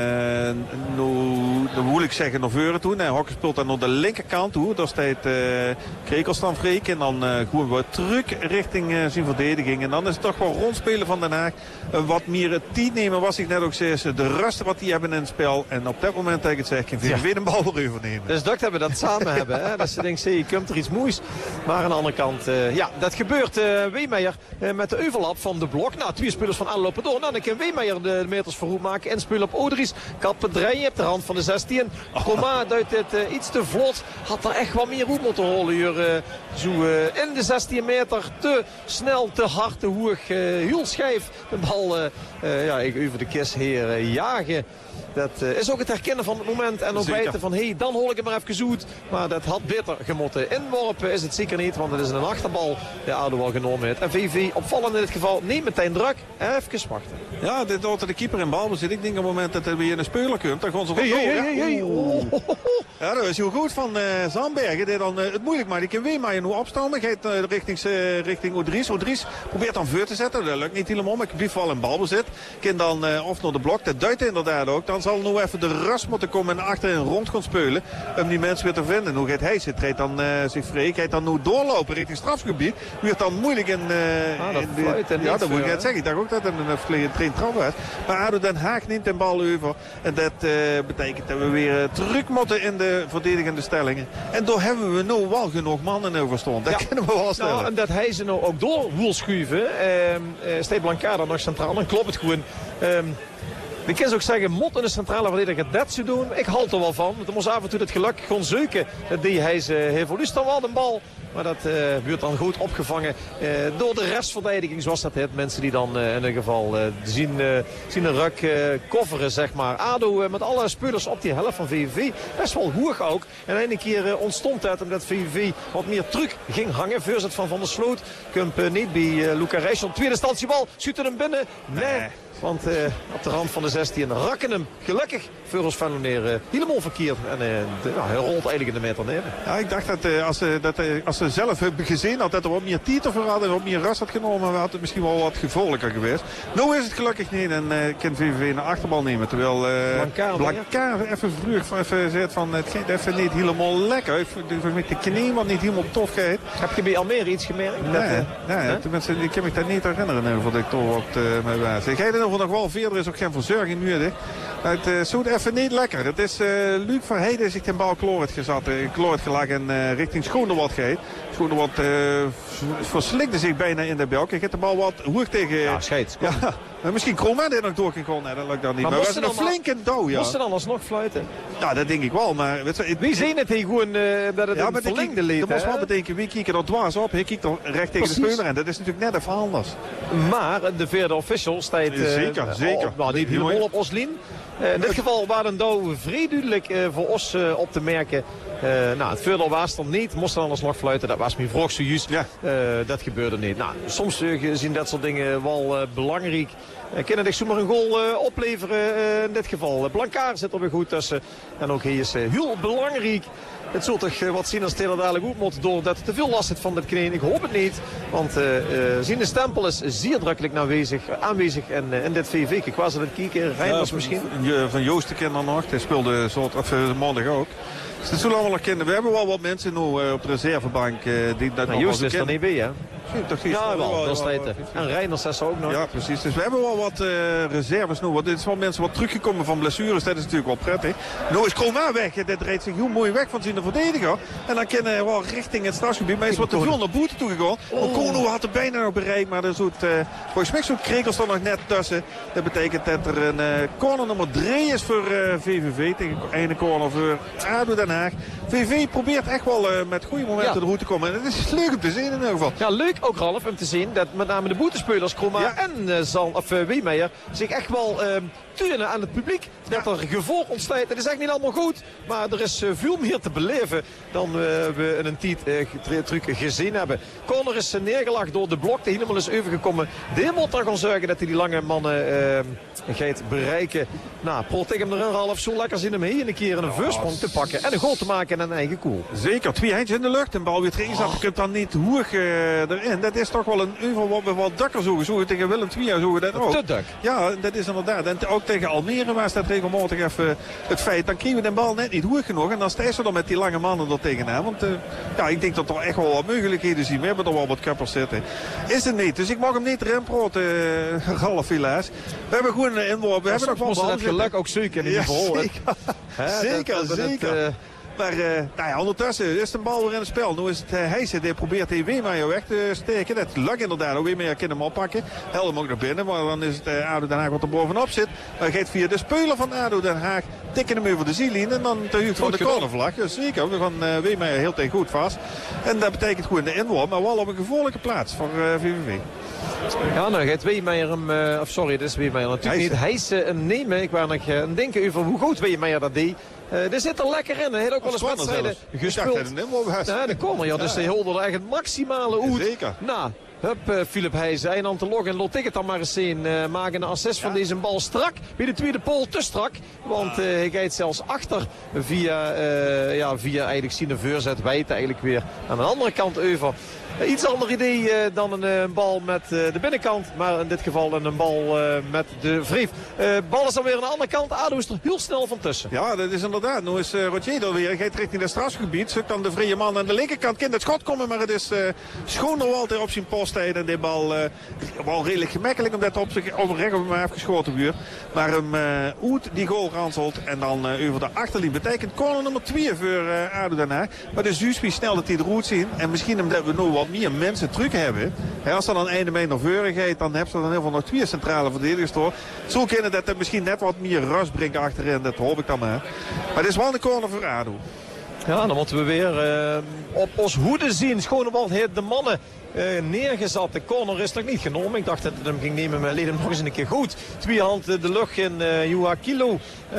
nou, dan moet ik zeggen, naar voren toe. Nee, Hokken speelt dan naar de linkerkant toe. Daar staat uh, Krekels dan Freek. En dan uh, gaan we terug richting uh, zijn verdediging. En dan is het toch wel rondspelen van Den Haag. Uh, wat meer het tijd nemen was ik net ook zei. De rust wat die hebben in het spel. En op dat moment denk ik het zeg, kan V V V de bal weer overnemen. Dus dat we dat samen hebben. Hè? Dat ze denkt, zie je, komt er iets moeis. Maar aan de andere kant, uh, ja, dat gebeurt. Uh, Weemeijer uh, met de overlap van de blok. Nou, twee spelers van Allo lopen door. Nou, dan kan Weemeijer de meters voorhoed maken. En spelen op Odries. Kappen draaien op de rand van de zestien. Coma duidt dit uh, iets te vlot. Had er echt wat meer roep moeten holen hier. Uh, zo uh, in de zestien meter. Te snel, te hard, te hoog. Uh, heel schijf. De bal, uh, uh, ja, ik over de kist heer uh, jagen. Dat uh, is ook het herkennen van het moment. En ook weten van, hé, hey, dan hol ik hem maar even zoet. Maar dat had beter gemotten. Inworpen is het zeker niet, want het is een achterbal. De A D O wel genomen heeft. En V V opvallend in dit geval. Neem meteen druk. Even wachten. Ja, dit wordt de keeper in balbezit. Ik denk op het moment dat er weer een speler komt, dan gaan ze wel hey, hey, hey, hey. Oh. Ja, dat is heel goed van uh, Zandbergen. Die dan uh, het moeilijk maakt. Die kan Weemeijer nu opstaan. Hij gaat uh, richting, uh, richting Odries. Odries probeert dan voor te zetten. Dat lukt niet helemaal. Maar ik blijf wel in balbezit. Kan dan uh, of naar de blok. Dat duidt inderdaad ook. Dan zal nu even de rust moeten komen en achterin rond gaan spelen. Om die mensen weer te vinden. Hoe gaat hij zitten? Treedt dan uh, zich vrij. Gaat dan nu doorlopen richting strafgebied. Wordt dan moeilijk in... Uh, ah, dat in de, ja, dat moet ik net zeggen. Ik dacht ook dat het een verleden train trap was. Maar A D O Den Haag neemt een bal over. En dat uh, betekent dat we weer uh, terug moeten in de verdedigende stellingen. En daar hebben we nu wel genoeg mannen over staan. Dat ja. kunnen we wel stellen. Nou, en dat hij ze nou ook door wil schuiven. Uh, uh, Steve Blancard nog centraal. Dan klopt het gewoon. Um, We kunnen ook zeggen, Mot in de centrale verdediger dat ze doen. Ik haal er wel van. Want er moest af en toe het geluk gewoon zeuken. Dat die hij ze heeft verliest dan wel de bal. Maar dat uh, wordt dan goed opgevangen uh, door de restverdediging. Zoals dat heet. Mensen die dan uh, in ieder geval uh, zien, uh, zien een ruk uh, kofferen, zeg maar. A D O uh, met alle spelers op die helft van V V V. Best wel hoog ook. En een keer uh, ontstond het omdat V V V wat meer truc ging hangen. Voorzet van Van der Sloot. Kump uh, niet bij uh, Luca Rijssel. Tweede instantie bal. Schiet hem binnen. Nee. nee. Want uh, op de rand van de zestien rakken hem gelukkig voor ons Venloneer uh, helemaal verkeerd. En uh, de, nou, hij rolt eigenlijk in de meter neer. Ja, ik dacht dat, uh, als, ze, dat uh, als ze zelf hebben gezien had dat er wat meer titel voor hadden en wat meer rust had genomen, had het misschien wel wat gevaarlijker geweest. Nu is het gelukkig niet en uh, kan V V V naar achterbal nemen. Terwijl uh, Blancard even vroeg even zegt van het gaat even niet helemaal lekker. Met de knie wat niet helemaal tof gaat. Heb je bij Almere iets gemerkt? Nee, dat, uh, nee, nee? Tenminste, ik kan me dat niet herinneren voor dat ik toch wat uh, mee was. Ik ga er nog wel verder, is ook geen verzorging nu. Het uh, zoet even niet lekker. Het is uh, Luc van Heijden zich ten bal kloort gezet, uh, kloort gelagen en uh, richting Schoenderwald gaat. Schoenderwald uh, verslikte zich bijna in de belk. Hij gaat de bal wat hoog tegen. Ja, scheidt. Ja, misschien Kroma die nog door kan gaan. Nee, dat lukt dan niet. Maar, maar was een flinke douw, ja. Moest ze dan alsnog fluiten? Ja, dat denk ik wel. Maar weet je, het, wie zien het hier gewoon uh, dat het ja, een verlengde leed? Dat moest wel betekenen, wie kijkt er dwars op? Hij kijkt er recht tegen Precies. de speler en dat is natuurlijk net even anders. Maar de vierde official staat uh, zeker, zeker. Op, nou, niet helemaal op Oslien. Uh, in dit geval waren Douw vrij duidelijk uh, voor ons uh, op te merken. Uh, nou, het voordeel was er niet. Moest er anders nog fluiten. Dat was mijn vroeg zojuist. Ja. Uh, dat gebeurde niet. Nou, soms uh, zien dat soort dingen wel uh, belangrijk. Uh, kunnen zich zomaar een goal uh, opleveren. Uh, in dit geval. Uh, Blancard zit er weer goed tussen. En ook hier is uh, heel belangrijk. Het zult toch uh, wat zien als het heel dadelijk goed moet. Doordat het te veel last heeft van dit knie. Ik hoop het niet. Want uh, uh, zijn stempel is zeer drukkelijk aanwezig. aanwezig en uh, in dit V V. Ik was aan het kijken. Reinders ja, misschien. Van Joosten ken dan nog. Hij speelde soort, of, uh, maandag ook. Dus dat zullen we allemaal kennen. We hebben wel wat mensen nu uh, op de reservebank. Uh, die dat nou, Joost is er niet bij, hè? Ja, wel, dat staat er. En Reinders is er ook nog. Ja, precies. Dus we hebben wel wat uh, reserves nu. Want dit is wel mensen wat teruggekomen van blessures. Dat is natuurlijk wel prettig. Nu is Kroma weg. Dit reed zich heel mooi weg van zijn verdediger. En dan kunnen we wel richting het strafgebied. Maar hij is wat te veel naar boete toe gegaan. Oh. Kono had er bijna nog bereikt. Maar er zoet, uh, volgens mij zo'n Krekels er nog net tussen. Dat betekent dat er een uh, corner nummer drie is voor uh, V V V. Tegen een corner voor A D O Den Haag. V V probeert echt wel uh, met goede momenten ja. de route te komen. En het is leuk om te zien in ieder geval. Ja, leuk ook Ralf om te zien dat met name de boetespelers Kroma ja. en uh, Zan, of, uh, Weemeijer zich echt wel uh, turnen aan het publiek. Dat ja. er gevolg ontstaat. Het is echt niet allemaal goed. Maar er is uh, veel meer te beleven dan uh, we in een tijd uh, truc gezien hebben. Corner is uh, neergelegd door de blok. De helemaal is overgekomen. De moet er gaan zorgen dat hij die lange mannen uh, gaat bereiken. Nou, Proteg hem erin Ralf. Zo lekker zien hem hier een keer een voorsprong te pakken. En een goal te maken in een eigen koel. Zeker. Twee handjes in de lucht. Een bal weer erin zat. Je kunt dan niet hoog uh, erin. Dat is toch wel een uur wat we wat dakker zoeken. Zoeken tegen Willem twee zoeken dat ook. Te dak. Ja, dat is inderdaad. En ook tegen Almere was dat regelmatig even het feit. Dan kregen we de bal net niet hoog genoeg. En dan stijgen ze dan met die lange mannen er tegenaan. Want uh, ja, ik denk dat er echt wel wat mogelijkheden zien. We hebben er wel wat kappers zitten. Is het niet. Dus ik mag hem niet erin praten, uh, Ralf helaas. We hebben gewoon een inworp. We hebben nog wel dat geluk ook zeker in ieder geval. Ja, zeker, He, zeker. Dat, dat zeker. Het, uh, Maar uh, nou ja, ondertussen is de bal weer in het spel. Nu is het uh, Heijsen die probeert de Weemeyer weg te steken. Dat lukt inderdaad. Weemeyer kan hem oppakken. Helpt hem ook naar binnen. Maar dan is het uh, ADO Den Haag wat er bovenop zit. Hij gaat via de speler van ADO Den Haag. Tikken hem over de ziellijn. En dan te huurt van de cornervlag. Dus zeker. We gaan uh, Weemeyer heel tegen goed vast. En dat betekent goed in de inworp. Maar wel op een gevaarlijke plaats voor uh, V V V. Ja, nou gaat Weemeyer hem, uh, of sorry, dat is Weemeyer natuurlijk niet. Heijsen hem nemen. Ik wou nog uh, denken over hoe goed Weemeyer dat deed. Uh, er zit er lekker in. Hij heeft ook wel eens wedstrijden gespeeld. Ja, de corner, ja, dus hij holde er echt het maximale uit. Zeker. Nou, hup, uh, Philip Heijsen. En dan te loggen. Lot ik het dan maar eens zien. Uh, maken een assist ja. van deze bal strak. Bij de tweede pool te strak. Want uh, hij gaat zelfs achter via, uh, ja, via eigenlijk zijn voorzet. Wijd eigenlijk weer aan de andere kant over. Uh, iets ander idee uh, dan een uh, bal met uh, de binnenkant. Maar in dit geval een, een bal uh, met de Vreef. Uh, bal is dan weer aan de andere kant. ADO is er heel snel van tussen. Ja, dat is inderdaad. Nu is uh, Roger er weer. Hij gaat richting het strafgebied. Zoekt dan de vrije man aan de linkerkant. Kan het schot komen, maar het is uh, Schoonderwald op zijn post. En die bal uh, wel redelijk gemakkelijk omdat op zich over recht op hem afgeschoten wordt. Maar hem uh, uit die goal ranselt. En dan uh, over de achterlijn. Betekent corner nummer twee voor uh, ADO Den Haag. Maar de Zuusby snel dat hij eruit zien. En misschien omdat we nu wat meer mensen terug hebben. En als er dan einde mee naar voren gaat, dan hebben ze dan heel veel nog twee centrale verdedigers door. Zo kunnen dat er misschien net wat meer rust brengt achterin. Dat hoop ik dan maar. Maar het is wel de corner voor ADO. Ja, dan moeten we weer uh, op ons hoede zien. Schonewald heeft de mannen uh, neergezet. De corner is nog niet genomen. Ik dacht dat het hem ging nemen, maar leed hem nog eens een keer goed. Twee handen de lucht in uh, Joa Kilo.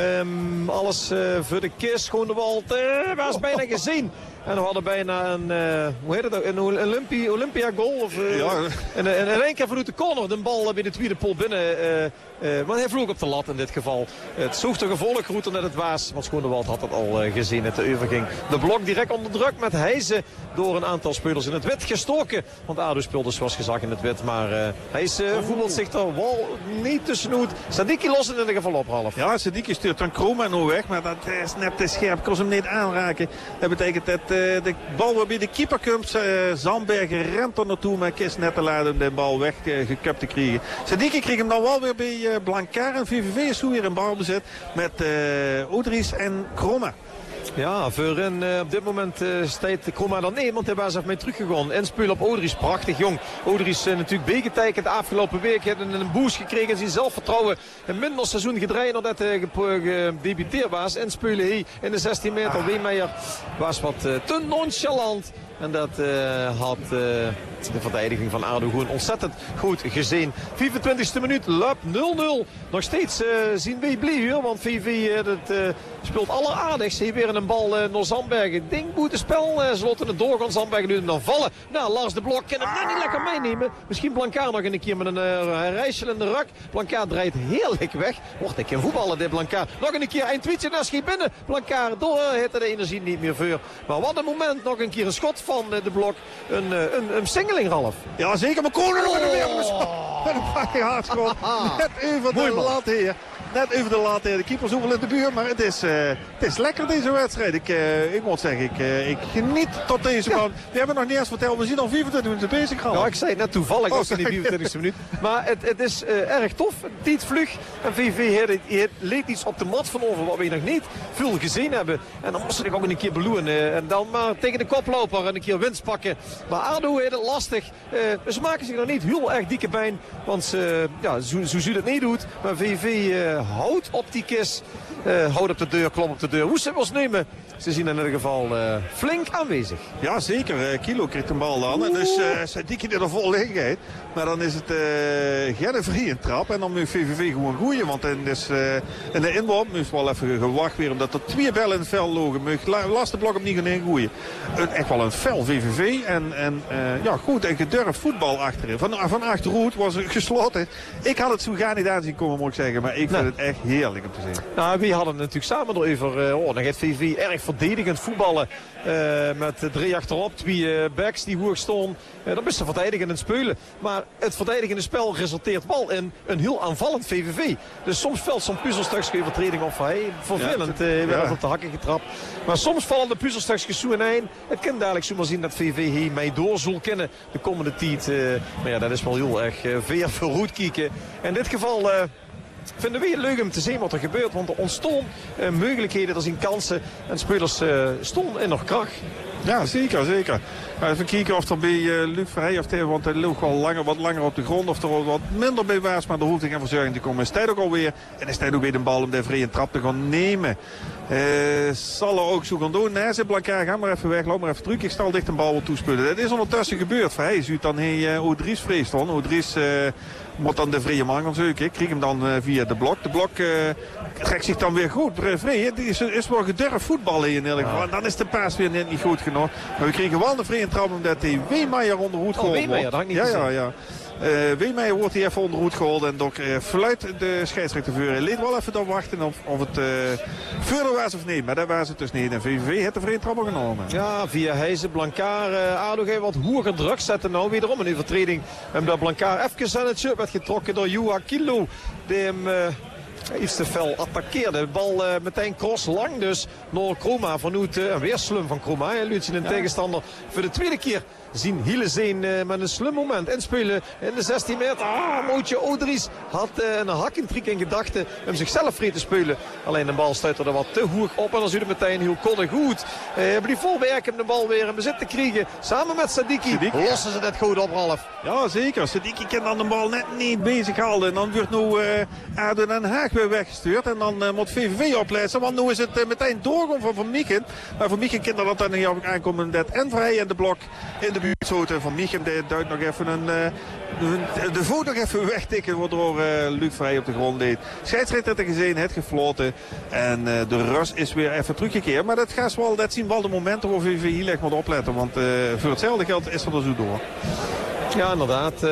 Um, alles uh, voor de kist. Schonewald uh, was bijna gezien. En we hadden bijna een, uh, hoe heet het, een Olympia, Olympia goal. Of, uh, ja. En in één keer vanuit de corner de bal bij de tweede pool binnen. Uh, uh, maar hij vloog op de lat in dit geval. Het zocht de gevolglijke route net het was. Want Schonewald had het al uh, gezien. Het de overging. De blok direct onder druk met Heijsen door een aantal spelers in het wit gestoken. Want ADO speelde zoals gezegd in het wit. Maar uh, Heijsen uh, voetbalt zich er wel niet tussenuit. Sadiki lost het in ieder geval op half. Ja, Sadiki stuurt dan Kroma nu weg. Maar dat is net te scherp. Kon ze hem niet aanraken. Dat betekent dat de bal waarbij de keeper komt. Uh, Zandbergen rent er naartoe, maar kiest net te laten om de bal weggekupt uh, te krijgen. Sadiki kreeg hem dan wel weer bij uh, Blancaar. En V V V is zo weer in balbezit met uh, Odries en Kroma. Ja, voorin uh, op dit moment uh, staat Kroma dan nee, want hij was even mee teruggegaan. Inspeel op Odries, prachtig jong. Odries uh, natuurlijk begetekend de afgelopen week. Heeft een, een boost gekregen in zijn zelfvertrouwen. Een minder seizoen gedraaid nadat hij gedebuteerd was. Inspelen hij in de zestien meter. Ah. Weemeyer was wat uh, te nonchalant. En dat uh, had uh, de verdediging van ADO gewoon ontzettend goed gezien. vijfentwintigste minuut, Lup nul nul. Nog steeds uh, zien we blij hoor, want V V uh, dat, uh, speelt alleraardigst. Hij weer een bal uh, naar Zandbergen. Ding moet het spel. Uh, ze laten het doorgaan. Zandbergen nu hem dan vallen. Nou, Lars de Blok kan hem net niet lekker meenemen. Misschien Blancaar nog een keer met een uh, reisje in de rak. Blancaar draait heerlijk weg. Wordt ik in voetballen dit Blancaar. Nog een keer een tweetje en schiet binnen. Blancaar door uh, heeft de energie niet meer voor. Maar wat een moment. Nog een keer een schot van uh, de Blok. Een, uh, een, een singeling half. Ja zeker. Maar Konen nog in de weer. Met een pakje hardschot. Net over de lat hier. Net over de lat hier. De keeper is overal in de buurt. Maar het is, uh, het is lekker deze wedstrijd. Ik, uh, ik moet zeggen, ik, uh, ik geniet tot deze ja. man. We hebben nog niet eens verteld. We zien al vierentwintig minuten bezig gehad. Ja, ik zei het net toevallig. Oh, was in die vierentwintigste minuut. Maar het, het is uh, erg tof. Tijd vlug. En V V heeft leed iets op de mat van over wat we nog niet veel gezien hebben. En dan moesten we ook een keer beloeren. En dan maar tegen de koploper en een keer winst pakken. Maar ADO heeft het lastig. Uh, ze maken zich nog niet heel erg dikke pijn. Want ze, ja, zo, zo ziet het niet doet. Maar V V uh, houdt op die kist. Uh, houdt op de deur, klopt op de deur. Hoe ze het nemen. Ze zien in ieder geval uh, flink aanwezig. Ja, zeker. Uh, Kilo krijgt de bal dan. En dus uh, Sadiki er vol liggen. Maar dan is het uh, geen vrije trap. En dan moet V V V gewoon groeien. Want in, dus, uh, in de inworp moest wel even gewacht weer. Omdat er twee bellen in het veld logen. Last de blok op niet gaan groeien. Echt wel een fel V V V. En, en uh, ja, goed en gedurfd voetbal achterin. Van, van achteruit was het gesloten. Ik had het zo gar niet aanzien komen, moet ik zeggen. Maar ik vind nee. het echt heerlijk om te zien. Nou, we hadden het natuurlijk samen erover. Uh, oh, dan gaat V V V erg verdedigend voetballen. Uh, met drie achterop, twee uh, backs die hoog stonden. Uh, dat is de verdedigende spelen. Maar het verdedigende spel resulteert wel in een heel aanvallend V V V. Dus soms valt zo'n puzzelstukje overtreding op van hey, vervelend. Ja, uh, werd ja. op de hakken getrapt. Maar soms vallen de puzzelstukjes zo ineen. Het kan dadelijk zomaar zien dat V V hier mee door zal kennen de komende tijd. Uh, maar ja, dat is wel heel erg uh, veer voor roet kijken. In dit geval... Uh, vinden we leuk om te zien wat er gebeurt. Want er ontstonden uh, mogelijkheden, er zijn kansen. En spelers uh, stonden in nog kracht. Ja, zeker, zeker. Even kijken of er bij uh, Luc Verheij, of hij, want hij loopt wel langer, wat langer op de grond. Of er wat minder bij was, maar er hoeft geen verzorging te komen. Is tijd ook alweer. En is tijd ook weer de bal om de vrije trap te gaan nemen. Uh, zal er ook zo gaan doen. Nee, ze Blankaar, ga maar even weg, loop maar even terug. Ik stel dicht een bal wil toespelen. Dat is ondertussen gebeurd. Verheij ziet dan hij uh, Odries vreest dan. Odries uh, moet dan de vrije man gaan zoeken. Ik kreeg hem dan uh, via de blok. De blok uh, trekt zich dan weer goed. Vrij, die is, is wel gedurfd voetballen in ieder geval. En dan is de paas weer net niet goed genoeg. Maar we kregen wel de vrije trap omdat hij Weemeijer onder hoed geholpen wordt. Weemeijer, dat had ik niet ja, ja, ja. Uh, Weemeijer wordt hier even onder hoed geholpen. En ook uh, fluit de scheidsrechter voor. Hij liet wel even dan wachten of, of het uh, verder was of niet. Maar dat was het dus niet. En V V V heeft de vrije trap genomen. Ja, via Heijzen, Blankaar, uh, Ado gaat wat hoger druk zetten. Nou wederom een overtreding. Omdat Blankaar even aan het shirt werd getrokken door Juha Kilo. Die hem... Uh... iets te fel attaqueerde. De bal uh, meteen cross lang dus naar Kroma vanuit uh, een weer slum van Kroma. En Lucie een ja. tegenstander voor de tweede keer zien Hielezeen uh, met een slum moment inspelen in de zestien meter. Ah, Mootje Odries had uh, een hakkentriek in gedachten om zichzelf vrij te spelen. Alleen de bal stuitte er wat te hoog op en dan zie je meteen heel kondig goed. Uh, hebben die volwerken om de bal weer in bezit te krijgen. Samen met Sadiki, Sadiki lossen ze dat goed op, Ralf. Ja, zeker. Sadiki kan dan de bal net niet bezig houden. En dan wordt nu uh, Aden Den Haag weer weggestuurd. En dan uh, moet V V V opleiden. Want nu is het uh, meteen doorgaan van Van Mieken. Maar Van Mieken kan dat dan niet aankomen. Dat en Vrij in de blok in de buurt schoten. Van Mieken duidt nog even een... Uh, de voet nog even wegtikken. Waardoor uh, Luc Vrij op de grond deed. Scheidsrechter had gezien, het gefloten. En uh, de rust is weer even teruggekeerd. Maar dat, gaat wel, dat zien wel de momenten waar V V V heel erg moet opletten. Want uh, voor hetzelfde geld is er er zo door. Ja, inderdaad. Uh...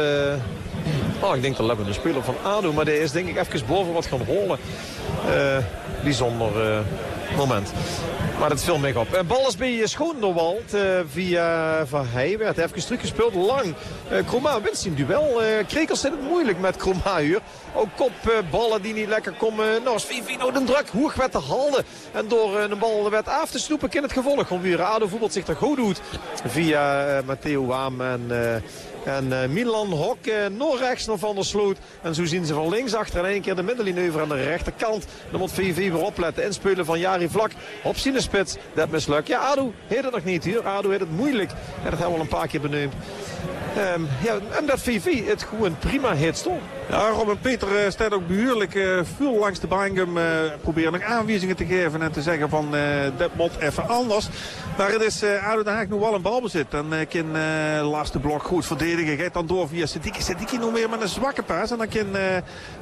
Oh, ik denk dat we een speler van ADO, maar die is denk ik even boven wat gaan holen. Uh, bijzonder uh, moment. Maar dat viel mee op. Uh, bal is bij Schoonderwald uh, via Van Heij. Werd even teruggespeeld. Lang. Uh, Kroma winst in duel. Uh, Krekels zit het moeilijk met Kroma hier. Ook kopballen uh, die niet lekker komen. Nou is V V nou de druk. Hoog werd de halde. En door uh, de bal werd af te snoepen in het gevolg. Gewoon weer ADO voetbalt zich er goed doet. Via uh, Matteo Waam en... Uh, En uh, Milan Hok uh, nog rechts naar Van der Sloot. En zo zien ze van links achter en één keer de middenlinie aan de rechterkant. Dan moet V V V weer opletten. Inspelen van Jari Vlak op Sinespits. Dat mislukt. Ja, ADO heeft het nog niet hier. ADO heeft het moeilijk. En dat hebben we al een paar keer benoemd. Um, ja, en dat V V het gewoon prima heeft stond. Ja, Robin Peter uh, staat ook behoorlijk uh, veel langs de baan. Uh, proberen nog aanwijzingen te geven en te zeggen van uh, dat moet even anders. Maar het is uh, ADO Den Haag nu wel een balbezit. Dan uh, kan uh, laatste blok goed verdedigen. Gaat dan door via Sadiki. Sadiki nog weer met een zwakke paas. En dan kan uh,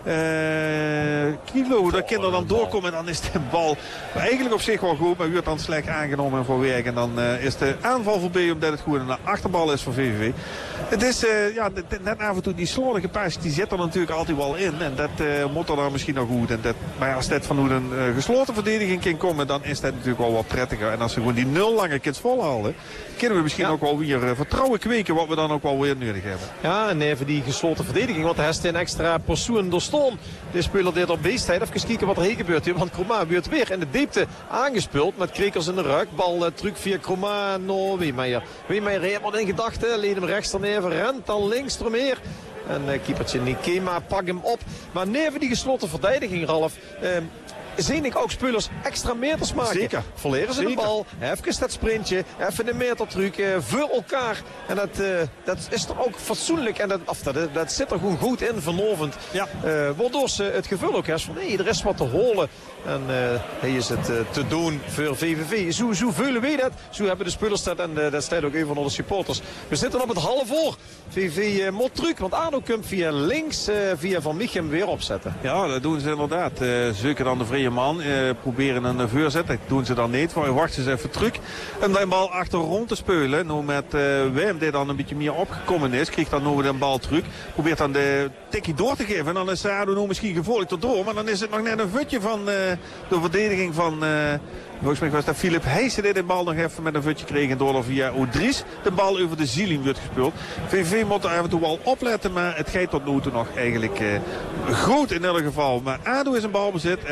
uh, Kilo, dat kan er dan doorkomen. En dan is de bal eigenlijk op zich wel goed. Maar wordt dan slecht aangenomen voor werk. En dan uh, is de aanval voorbij omdat het goed een achterbal is voor V V V. Het is uh, ja, net af en toe die slordige paas, die zit er natuurlijk altijd wel in. En dat uh, moet er dan misschien nog goed. En dat, maar als dit van hoe een uh, gesloten verdediging kan komen, dan is dat natuurlijk wel wat prettiger. En als ze gewoon die nul lange kids volhouden, kunnen we misschien ja. ook wel weer uh, vertrouwen kweken wat we dan ook wel weer nodig hebben. Ja, en even die gesloten verdediging, want hij heeft een extra persoon doorstoon. De speler deed op beestheid. Even kijken wat er heen gebeurt hier, want Kroma wordt weer in de diepte aangespeeld met Krekels in de ruik. Bal uh, truc via Kroma naar Weemeijer. Weemeijer heeft wat in gedachten, leed hem rechts dan even, rent dan links eromheen. En uh, keepertje Nikema pakt hem op. Maar neven die gesloten verdediging, Ralf... Uh, zie ik ook spelers extra meters maken. Zeker. Verleren ze de bal, even dat sprintje, even de metertruc uh, voor elkaar. En dat, uh, dat is toch ook fatsoenlijk. En dat, of dat, dat zit er gewoon goed in vanavond. Ja. Uh, waardoor ze het gevoel ook heeft van nee, er is wat te holen. En uh, hij is het uh, te doen voor V V V. Zo, zo voelen wij dat. Zo hebben de spelers dat. En uh, dat staat ook even van de supporters. We zitten op het half voor. V V V uh, moet truc. Want ADO komt via links, uh, via Van Michem weer opzetten. Ja, dat doen ze inderdaad. Uh, zoeken dan de vrije man. Uh, proberen een voorzet. Dat doen ze dan niet. Wachten ze even terug. En dan de bal achter rond te spelen. Nu met uh, Wim die dan een beetje meer opgekomen is. Krijgt dan nu de bal terug. Probeert dan de tikkie door te geven. En dan is ADO nu misschien gevolgd erdoor. Maar dan is het nog net een futje van uh, de verdediging van... Uh, Volgens mij was dat Philip Heijsen die de bal nog even met een futje kreeg. En door via Odries de bal over de zieling wordt gespeeld. V V V moet er af en toe wel opletten. Maar het gaat tot nu toe nog eigenlijk uh, goed in ieder geval. Maar ADO is een balbezit uh, met een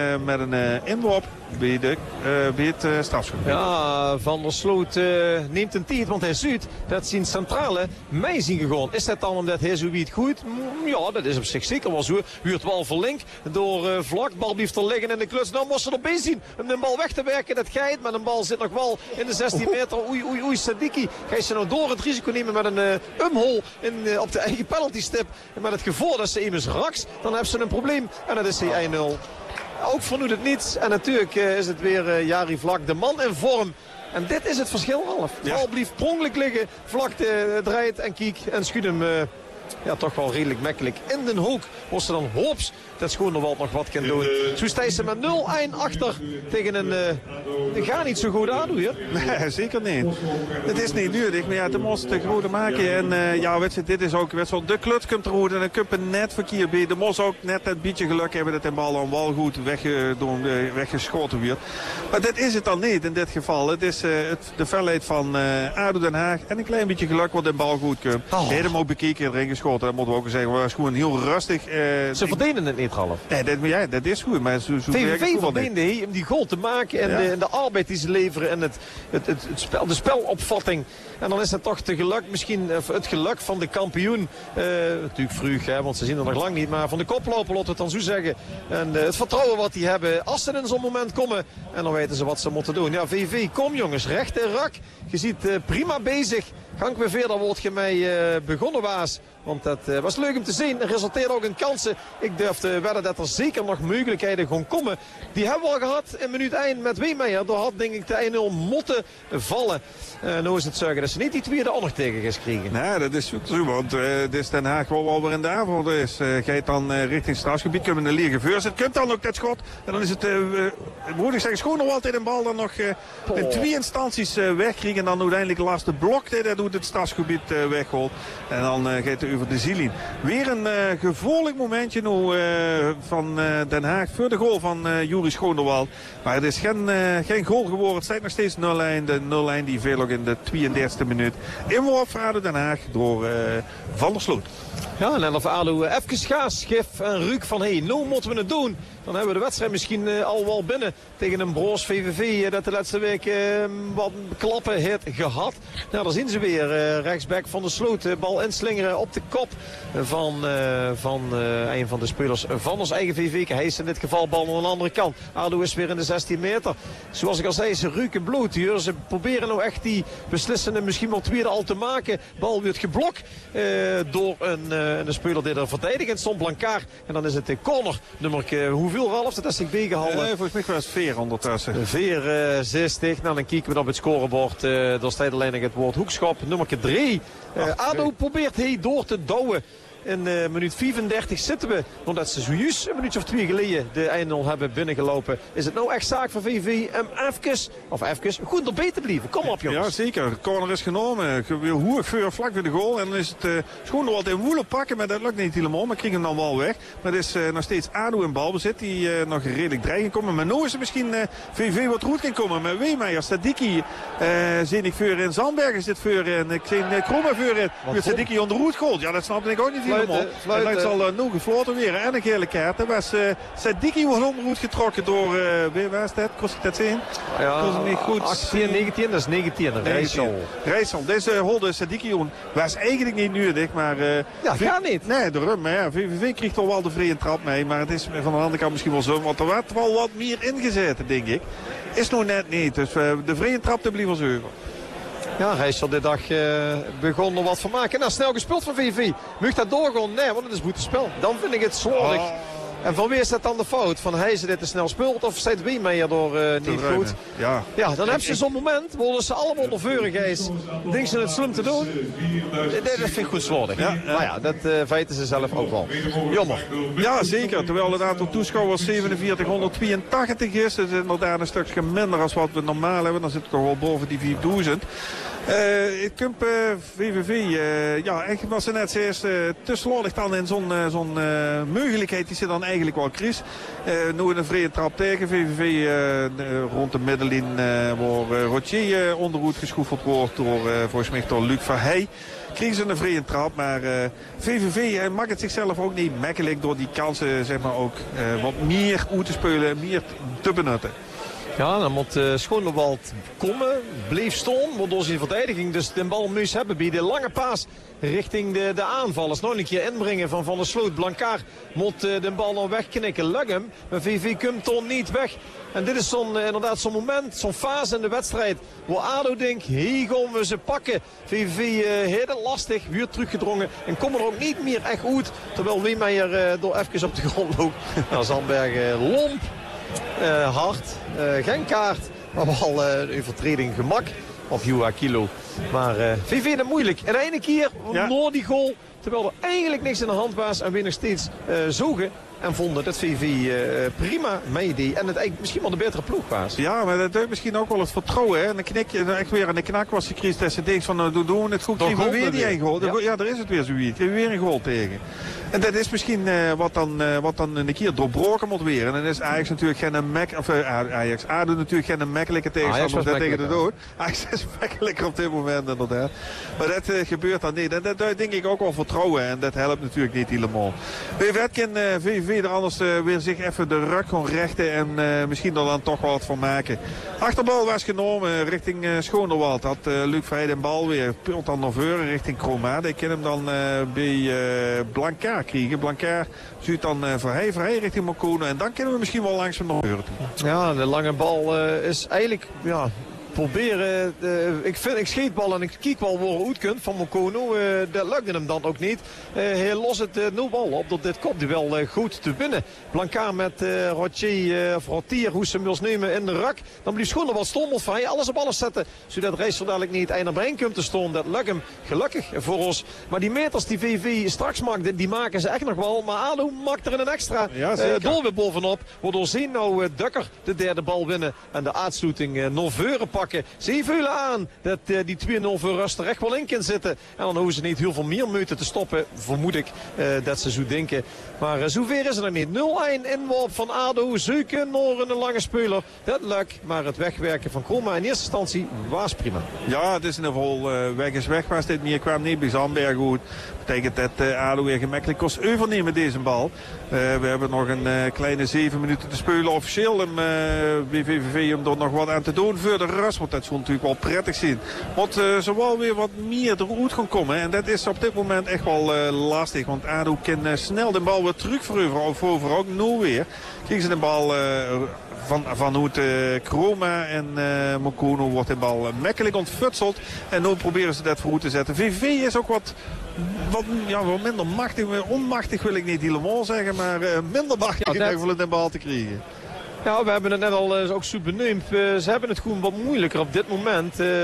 een uh, inworp bij, de, uh, bij het uh, strafschopgebied. Ja, Van der Sloot uh, neemt een tijd, want hij ziet dat zijn centrale mij zien gegaan. Is dat dan omdat hij zo weet goed? Ja, dat is op zich zeker wel zo. Huurt wel verlinkt door uh, vlak. Bal blijft er liggen in de klus. Dan moest ze erbij zien om de bal weg te werken. Dat gaat, maar de bal zit nog wel in de zestien meter. Oei, oei, oei, Sadiki. Ga je ze nou door het risico nemen met een uh, umhol in, uh, op de eigen penalty stip. En met het gevoel dat ze immers raks, dan hebben ze een probleem. En dat is die één nul. Ook vernoedt het niets. En natuurlijk uh, is het weer uh, Jari Vlak, de man in vorm. En dit is het verschil half. De bal blijft prongelijk liggen. Vlak uh, draait en kiek en schudt hem uh, ja, toch wel redelijk makkelijk in de hoek. Was ze dan hoops dat Schoonderwald nog wat kan doen. Zo stijgt ze met nul één achter tegen een... Uh, gaat niet zo goed aan hier. Nee, zeker niet. Het is niet duurdig, maar ja, het moest de grote maken. En uh, ja, weet je, dit is ook weet je, de kluts komt eruit en dan kun je net verkeerd bij. De moest ook net een beetje geluk hebben dat de bal dan wel goed wegge, uh, weggeschoten wordt. Maar dit is het dan niet in dit geval. Het is uh, het, de felheid van uh, A D O Den Haag en een klein beetje geluk wat de bal goed komt. Oh. Hij heeft hem ook bekeken erin geschoten. Dat moeten we ook zeggen. Het was gewoon heel rustig. Uh, Ze verdedigen het niet half. Nee, dat, ja, dat is goed. Maar zo, zo V V V verdiende hij om die goal te maken en, ja. de, en de arbeid die ze leveren en het, het, het, het spel, de spelopvatting. En dan is het toch de geluk, misschien het geluk van de kampioen. Uh, natuurlijk vroeg, hè, want ze zien er nog lang niet. Maar van de koploper, laten we het dan zo zeggen. En uh, het vertrouwen wat die hebben als ze in zo'n moment komen. En dan weten ze wat ze moeten doen. Ja, V V, kom jongens, recht en rak. Je ziet uh, prima bezig. Gank weer verder wordt je mij uh, begonnen was. Want dat uh, was leuk om te zien. Het resulteerde ook in kansen. Ik durf te wedden dat er zeker nog mogelijkheden gaan komen. Die hebben we al gehad in minuut één met Weemeyer. Daar had denk ik de één nul moeten vallen. Uh, nou is het zorgen dat ze niet die tweede ook nog tegen gaan krijgen. Nee, dat is zo. Want uh, dit is Den Haag wel alweer in de avond. Dus uh, ga je dan uh, richting strafgebied. Kunnen we een lege vuur. Kunt dan ook dat schot. En dan is het, uh, uh, moet ik zeggen, schoon nog altijd een bal dan nog uh, oh. in twee instanties uh, wegkrijgen. En dan uiteindelijk de laatste blok. Uh, dat doet het strafgebied uh, weggehaald. En dan uh, gaat het over de zielin. Weer een uh, gevoelig momentje nu uh, van uh, Den Haag voor de goal van uh, Juri Schoonderwald. Maar het is geen, uh, geen goal geworden. Het staat nog steeds nul één. De nul één die veel ook in de tweeëndertigste minuut. Inworp voor A D O Den Haag door uh, Van der Sloot. Ja, en dan of A D O even gaas geeft en Ruuk van hé, hey, nou moeten we het doen. Dan hebben we de wedstrijd misschien uh, al wel binnen tegen een broos V V V uh, dat de laatste week uh, wat klappen heeft gehad. Nou, daar zien ze weer. Uh, rechtsback Van der Sloot. Uh, bal inslingeren op de kop van, uh, van uh, een van de spelers van ons eigen V V V. Hij is in dit geval bal aan de andere kant. A D O is weer in de zestien meter. Zoals ik al zei, ze ruiken bloed hier. Ze proberen nou echt die beslissende misschien wel tweede al te maken. Bal wordt geblokt uh, door een, uh, een speler die er verdedigend stond, Blancard. En dan is het de corner nummer uh, hoeveel Ralf? Dat is zich begehouden. Nee, volgens mij was het Veer ondertussen. Veer uh, zestig. Nou, dan kijken we op het scorebord. Uh, daar staat alleen nog het woord hoekschop. Nummer drie. Uh, A D O probeert hij door te douwen. In uh, minuut vierendertig zitten we, omdat ze zojuist een minuutje of twee geleden de één nul hebben binnengelopen. Is het nou echt zaak voor V V V om even, of even, goed erbij te blijven? Kom op jongens. Ja zeker, de corner is genomen. Hoe vuur vlak bij de goal. En dan is het uh, schoon wat in woelen pakken, maar dat lukt niet helemaal. Maar kregen hem dan wel weg. Maar het is uh, nog steeds A D O in balbezit, die uh, nog redelijk dreiging komen. Maar nu is er misschien uh, V V V wat goed kan komen. Met Weemeyer, Sadiki, uh, zie ik vuur in, Zandberg is dit vuur in. Ik zie uh, Kroma vuur in. Met Sadiki onder roet goal. Ja, dat snapte ik ook niet. Fluiten, fluiten. Het zal uh, nu gefloten weer en een gele kaart. Dat was uh, Sadiki wordt onderhoed getrokken door, uh, wie was dat? Kost ik dat zien? Ja, niet goed. achttien, negentien, dat is negentien. Rijssel. Rijssel. Deze holde Sadiki on was eigenlijk niet nodig, maar... Uh, ja, gaat niet. Nee, daarom. Maar ja, V V V kreeg toch wel de vrije trap mee. Maar het is van de andere kant misschien wel zo. Want er werd wel wat meer ingezet, denk ik. Is nog net niet. Dus uh, de vrije trap te blijven zuiver. Ja, hij is er dit dag uh, begon er wat van maken. Nou, snel gespeeld van V V V. Mag dat doorgaan? Nee, want het is boetespel. Dan vind ik het slordig. Oh. En van wie is dat dan de fout? Van hij ze dit te snel speelt of zit Weemeyer door uh, niet ruimen. goed? Ja. Ja, dan hebben ze zo'n moment, worden ze allemaal onder veurigheid. Denken ze het slim te doen? Dat vind ik goed slordig. Ja, ja. Maar ja, dat uh, weten ze zelf ook wel. Jammer. Ja, zeker. Terwijl het aantal toeschouwers zevenenveertighonderdtweeëntachtig is. Dat is inderdaad een stukje minder dan wat we normaal hebben. Dan zit het toch wel boven die vierduizend. Uh, ik kump uh, V V V, uh, ja, eigenlijk was ze net zoals uh, te slordig dan in zo'n uh, zo'n uh, mogelijkheid die ze dan eigenlijk wel kries. Uh, nu een vrije trap tegen V V V uh, rond de middenlijn uh, waar uh, Rotier uh, onderhoed geschoefeld wordt door uh, volgens mij door Luc Verheij. kregen ze een vrije trap. Maar uh, V V V mag het zichzelf ook niet makkelijk door die kansen zeg maar, ook uh, wat meer uit te spelen, meer te benutten. Ja, dan moet uh, Schoonewald komen, bleef staan, waardoor ze in de verdediging dus de bal moest hebben bij de lange paas richting de, de aanvallers. Nog een keer inbrengen van Van der Sloot. Blankaar moet uh, de bal nog wegknikken. Lukt hem, maar V V komt toch niet weg. En dit is zo'n, uh, inderdaad zo'n moment, zo'n fase in de wedstrijd waar ADO denkt, hier gaan we ze pakken. V V V uh, heel lastig, weer teruggedrongen en komen er ook niet meer echt uit. Terwijl Weemeyer uh, door even op de grond loopt. Nou, Zandberg uh, lomp. Uh, hard, uh, geen kaart, maar wel uh, een overtreding gemak of Jua Kilo. Maar uh, V V dat moeilijk. En eindelijk keer ja. na die goal, terwijl er eigenlijk niks in de hand was en we nog steeds uh, zogen. En vonden dat V V uh, prima meedeed. En het eigenlijk misschien wel de betere ploeg was. Ja, maar dat heeft misschien ook wel het vertrouwen. Hè? En een knik, echt weer aan de knak was gekregen. Dat ze denkt van, nou, doen we het goed. Krijgen we weer die één goal. Ja. ja, daar is het weer zoiets. Krijgen we weer een goal tegen. En dat is misschien uh, wat, dan, uh, wat dan een keer doorbroken moet weer. En dan is Ajax natuurlijk geen mek, of uh, Ajax, ADO natuurlijk geen makkelijke tegenstander. Dat tegen de dood. Ajax is makkelijker op dit moment inderdaad. Maar dat uh, gebeurt dan niet. En dat uh, denk ik ook wel vertrouwen. En dat helpt natuurlijk niet helemaal. Bij Wetken, uh, V V V er anders uh, weer zich even de rug kon rechten. En uh, misschien er dan toch wel wat van maken. Achterbal was genomen uh, richting uh, Schoonewald. Had uh, Luc Vrij de bal weer. Pult dan naar voren richting Kromade. Ik ken hem dan uh, bij uh, Blankaar krijgen. Blankaar zuurt dan uh, Verheij, Verheij richting Mokono. En dan kunnen we misschien wel langzaam nog horen. Ja, de lange bal uh, is eigenlijk... Ja, proberen, uh, ik, vind, ik schiet bal en ik kijk wel waar het uit kunt van Mokono. Uh, dat lukte hem dan ook niet. Uh, hij lost het uh, nul bal op door dit kopduel uh, goed te winnen. Blankaar met uh, Rotier, uh, of Rotier, hoe ze hem wil nemen in de rak. Dan blijft schoon wat stommelt van hij alles op alles zetten. Zodat Reis dadelijk niet het einde brein komt te staan. Dat lukt hem gelukkig voor ons. Maar die meters die V V straks maakt, die maken ze echt nog wel. Maar ADO maakt er een extra ja, uh, doelwit bovenop. Waardoor ze nou uh, Dukker de derde bal winnen. En de aansluiting uh, nog veuren pakken. Ze vullen aan dat uh, die twee nul voor rust er echt wel in kan zitten. En dan hoeven ze niet heel veel meer minuten te stoppen. Vermoed ik uh, dat ze zo denken. Maar uh, zover is er niet. nul-een inworp van ADO. Zeuken naar een lange speler. Dat lukt. Maar het wegwerken van Kroma in eerste instantie was prima. Ja, het is in ieder geval uh, weg is weg. Was dit meer kwam niet bij Zandberg goed. Betekent dat uh, ADO weer gemakkelijk kost overnemen deze bal. Uh, we hebben nog een uh, kleine zeven minuten te spelen officieel. Om uh, bij V V V om er nog wat aan te doen voor de rust. Want dat zou natuurlijk wel prettig zien. Want uh, ze wel weer wat meer eruit gaan komen. En dat is op dit moment echt wel uh, lastig. Want ADO kan uh, snel de bal weer terugveroveren. Of over ook nu weer. Krijgen ze de bal... Uh, Van, van hoe het uh, Kroma en uh, Mokono wordt de bal uh, makkelijk ontfutseld. En nu proberen ze dat voor te zetten. V V V is ook wat, wat, ja, wat minder machtig. Onmachtig wil ik niet helemaal zeggen. Maar uh, minder machtig in ieder geval de bal te krijgen. Ja, we hebben het net al uh, ook zo benoemd. Uh, ze hebben het gewoon wat moeilijker op dit moment. Uh,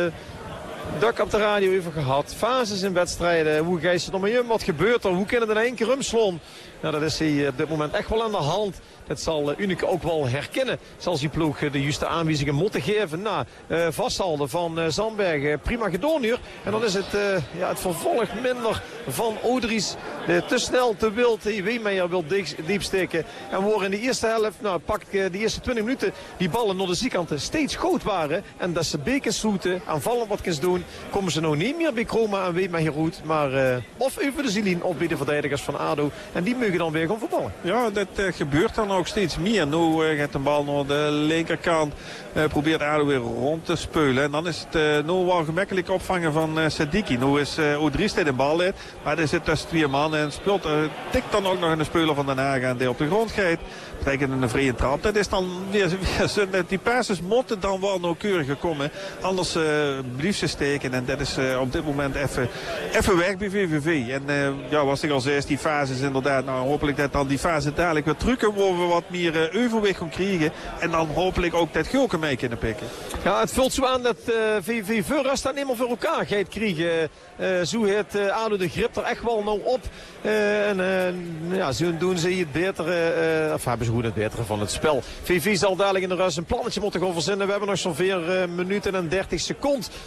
Dak op de radio even gehad. Fases in wedstrijden. Hoe ga je ze nog mee om? Wat gebeurt er? Hoe kunnen er in één keer rumslaan? Nou, dat is hij op dit moment echt wel aan de hand. Dat zal Unieke ook wel herkennen. Zal die ploeg de juiste aanwijzingen moeten geven. Nou, uh, vasthouden van uh, Zandberg. Uh, prima gedaan hier. En dan is het, uh, ja, het vervolg minder van Odries. Uh, te snel, te wild. Weemeyer wil diep steken. En waar in de eerste helft, nou pak uh, de eerste twintig minuten die ballen naar de zijkanten steeds groot waren. En dat ze bekens sloeten, aanvallen wat kunnen doen. Komen ze nou niet meer bij Kroma en Weemeyer uit. Maar uh, of over de Zilien of bij de verdedigers van ADO. En die mogen dan weer gaan voetballen. Ja, dat uh, gebeurt dan ook steeds meer. Nu uh, gaat de bal naar de linkerkant. Uh, probeert ADO weer rond te spelen. En dan is het uh, nu wel gemakkelijk opvangen van uh, Sadiki. Nu is uh, Odries de bal uit. Maar er zit tussen twee man en speelt, uh, tikt dan ook nog een speler van Den Haag aan die op de grond gaat. Betekent een vrije trap. Dat is dan weer, weer die passes moeten dan wel nauwkeuriger komen. Anders uh, blijft ze steken. En dat is uh, op dit moment even, even weg bij V V V. En uh, ja, wat ik al zei, is die fases inderdaad. Nou, hopelijk dat dan die fase dadelijk weer terugkomen. Waar we wat meer uh, overwicht gaan krijgen. En dan hopelijk ook dat Gulken mee kunnen pikken. Ja, het vult zo aan dat uh, V V V rust dan niet meer voor elkaar gaat krijgen. Uh, zo heeft uh, ADO de grip er echt wel nou op. Uh, en uh, ja, zo doen ze het betere, uh, of hebben ze goed het betere van het spel. V V zal dadelijk in de rust een plannetje moeten gaan verzinnen. We hebben nog zo'n vier uh, minuten en dertig seconden. Uh,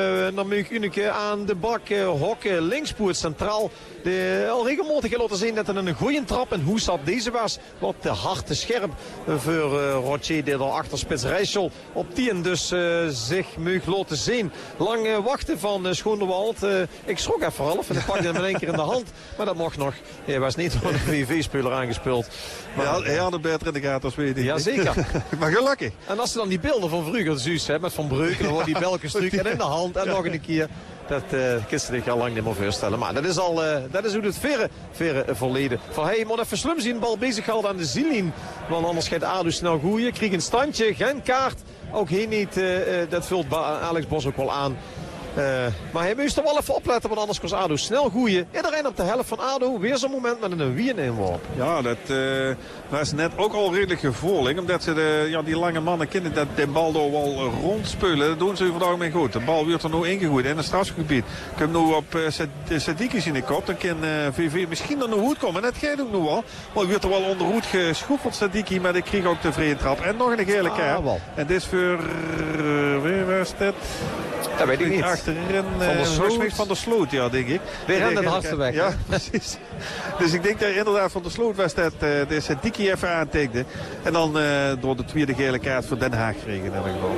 dan Meug Unike aan de bak. Uh, Hokke linkspoort centraal. De, al regelmatig laten zien dat het een goede trap en hoe zat deze was. Wat te hard te scherp voor uh, Rocher die er achter spits Rijssel op tien dus uh, zich Meug laten zien. Lang uh, wachten van uh, Schoonderwald. Uh, ik schrok even half en ik pakte hem in één keer in de hand. Maar dat mocht nog. Hij was niet door een V V-speler aangespeeld. Maar ja, hij had een beter in de gaten als weet ik. Jazeker. Maar gelukkig. En als ze dan die beelden van vroeger Zuus hè, met Van Breukelen, dan wordt die belkenstruik en in de hand en nog een keer. Dat uh, kun je zich al lang niet meer voorstellen. Maar dat is al, uh, dat is hoe het verre, verre verleden. Van hey, je moet even slim zien, bal bezig gehouden aan de zielin. Want anders gaat A D O snel goeien. Kreeg een standje, geen kaart. Ook hier niet, uh, uh, dat vult Alex Bos ook wel aan. Uh, maar hij moest er wel even opletten, want anders kost A D O snel goeien. Iedereen op de helft van A D O. Weer zo'n moment met een wien-inworp. Ja, dat uh, was net ook al redelijk gevoelig. Omdat ze de, ja, die lange mannen kennen dat de bal door wel rondspelen. Dat doen ze vandaag mee goed. De bal wordt er nu ingegooid in het strafgebied. Ik heb nu op uh, Sadikis in de kop. Dan kan uh, V V misschien nog goed komen. En dat gaat ook nog wel. Maar wordt er wel onderhoed geschoefeld, Sadiki. Maar ik kreeg ook de vrije trap. En nog een gele kaart. Ah, en dit is voor... Uh, wie was dit? Dat weet ik niet. Achterin uh, van der Sloot, ja, denk ik. Weer aan het hardste weg. Ja, precies. Dus ik denk dat inderdaad van der Sloot was dat uh, de Sadiki even aantikte. En dan uh, door de tweede gele kaart voor Den Haag kregen in ieder geval.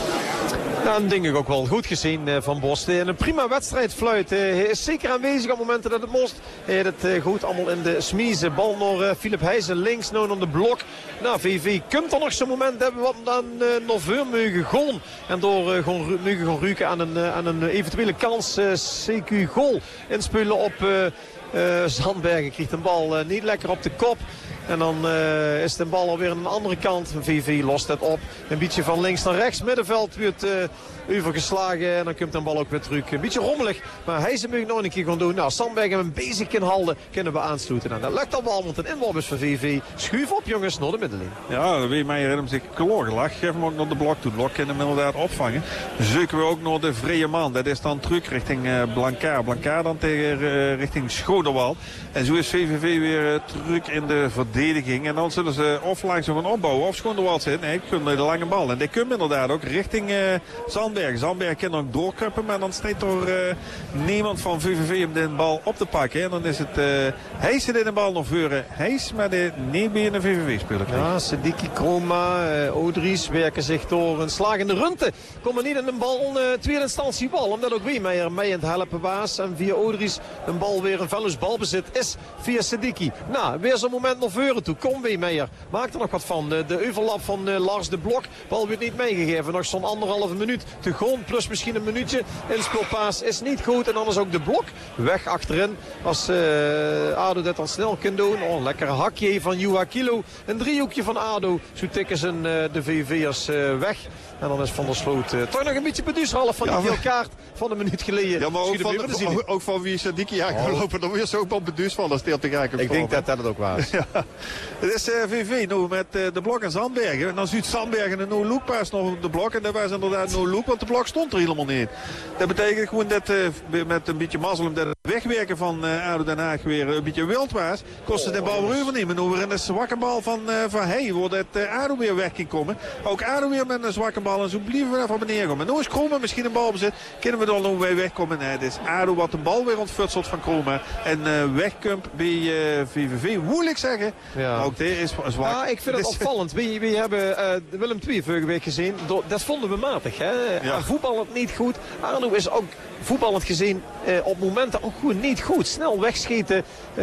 Nou, dat denk ik ook wel goed gezien uh, van Bos. En een prima wedstrijd fluit. Uh, hij is zeker aanwezig op momenten dat het moest. Hij heeft het uh, goed allemaal in de smiezen. Bal naar uh, Philip Heijzen links, nou aan de blok. Nou, V V kunt er nog zo'n moment hebben wat dan uh, nog veel mogen goal. En door uh, gewoon mogen gaan ruiken aan een, uh, aan een eventuele kans uh, C Q goal inspelen op uh, uh, Zandbergen. Krijgt een bal uh, niet lekker op de kop. En dan uh, is de bal alweer aan de andere kant. V V lost het op. Een beetje van links naar rechts. Middenveld wordt uh, overgeslagen. En dan komt de bal ook weer terug. Een beetje rommelig. Maar hij ze moet nog een keer gaan doen. Nou, Sandberg hem bezig in halden. Kunnen we aansluiten. En dat lukt al wel. Want een inworp is voor V V. Schuif op jongens naar de middenlijn. Ja, Weemeyer heeft hem zich kloorgelach. Geef hem ook naar de blok toe. De blok kan hem inderdaad opvangen. Zoeken we ook naar de vrije man. Dat is dan terug richting uh, Blankaar. Blankaar dan tegen uh, richting Schoderwald. En zo is V V V weer uh, terug in de verdediging. En dan zullen ze of langzaam gaan opbouwen of Schoderwald zitten. Nee, kunnen de lange bal. En die kunnen inderdaad ook richting uh, Zandberg. Zandberg kan ook doorkuppen. Maar dan staat er uh, niemand van V V V om de bal op te pakken. En dan is het uh, Heijs die de bal nog veuren. Heijs maar de neerbeen een V V V-speler. Ja, Sadiki, Kroma, uh, Odries werken zich door een slag in de runte. Komen niet in een bal, uh, tweede instantie bal. Omdat ook Weemeyer mee in het helpen was. En via Odries een bal weer een vuilnis balbezit is via Sadiki. Nou, weer zo'n moment naar voren toe. Kom Weemeyer. Maakt er nog wat van. De, de overlap van uh, Lars de Blok. Bal wordt niet meegegeven. Nog zo'n anderhalve minuut te gaan. Plus misschien een minuutje. Inspelpaas is niet goed. En dan is ook de Blok weg achterin. Als uh, A D O dat dan snel kan doen. Oh, een lekker hakje van Juha Kilo. Een driehoekje van A D O. Zo tikken ze uh, de V V'ers uh, weg. En dan is Van der Sloot uh, toch nog een beetje beduusd half van ja, die geel kaart van een minuut geleden. Ja, maar ook van, ook, ook van wie Sadiki aangelopen. Oh. Dan weer zo wel beduusd van als die op de rijk Ik denk dat dat het ook was. Ja. Het is uh, V V nu met uh, de Blok en Zandbergen. En dan ziet Zandbergen een no-look paas nog op de Blok. En dat was inderdaad no-look, want de Blok stond er helemaal niet. Dat betekent gewoon dat uh, met een beetje mazzel dat het wegwerken van uh, A D O Den Haag weer een beetje wild was. Kostte de bal weer overnemen. Nu weer een zwakke bal van, uh, van Hey, waar dat uh, A D O weer weg kan komen. Ook A D O weer met een zwakke bal. En zo blijven we naar van beneden komen. En nu is Kroma misschien een bal bezit. Kunnen we dan nog weer wegkomen? Nee, het is A D O wat de bal weer ontfutselt van Kroma. En uh, wegkomt bij uh, V V V. Moeilijk zeggen. Ja. Maar ook dit is zwak. Ja, ik vind het is... opvallend. We, we hebben uh, Willem twee vorige week gezien. Dat vonden we matig. Hè? Ja. Voetballend niet goed. A D O is ook voetballend gezien uh, op momenten ook goed niet goed. Snel wegschieten. Uh,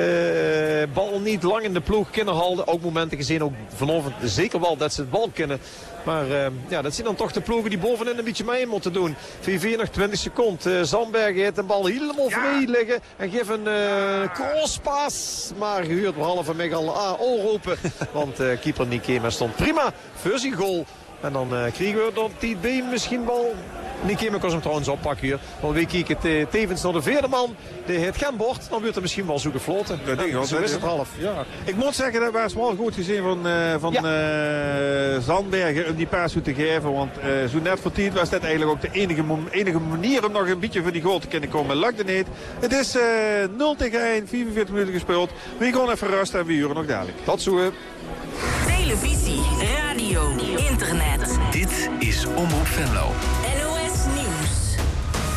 bal niet lang in de ploeg kunnen houden. Ook momenten gezien. Ook vanochtend zeker wel dat ze het bal kunnen. Maar uh, ja, dat zijn dan toch de ploegen die bovenin een beetje mee moeten doen. V V nog twintig seconden. Uh, Zandbergen heeft de bal helemaal ja. vrij liggen. En geeft een uh, crosspas. Maar gehuurd behalve Miguel A. oproepen. Want uh, keeper Nikema stond prima voor zijn goal. En dan uh, krijgen we door die B misschien wel. Nikema kan hem trouwens oppakken hier. Want we kijken te, tevens naar de vierde man. Die heeft geen bord. Dan wordt er misschien wel zo gefloten. Dat denk ik zo is het half. Ja. Ik moet zeggen, dat was wel goed gezien van, uh, van ja. uh, Zandbergen om die paas te geven. Want uh, zo net voor tien was dat eigenlijk ook de enige, enige manier om nog een beetje voor die goal te kunnen komen. Lukte niet. Het is uh, nul tegen één, vierenveertig minuten gespeeld. We gaan even rusten en we huren nog dadelijk. Tot zo. Televisie, radio, internet. Dit is Omroep Venlo. N O S Nieuws.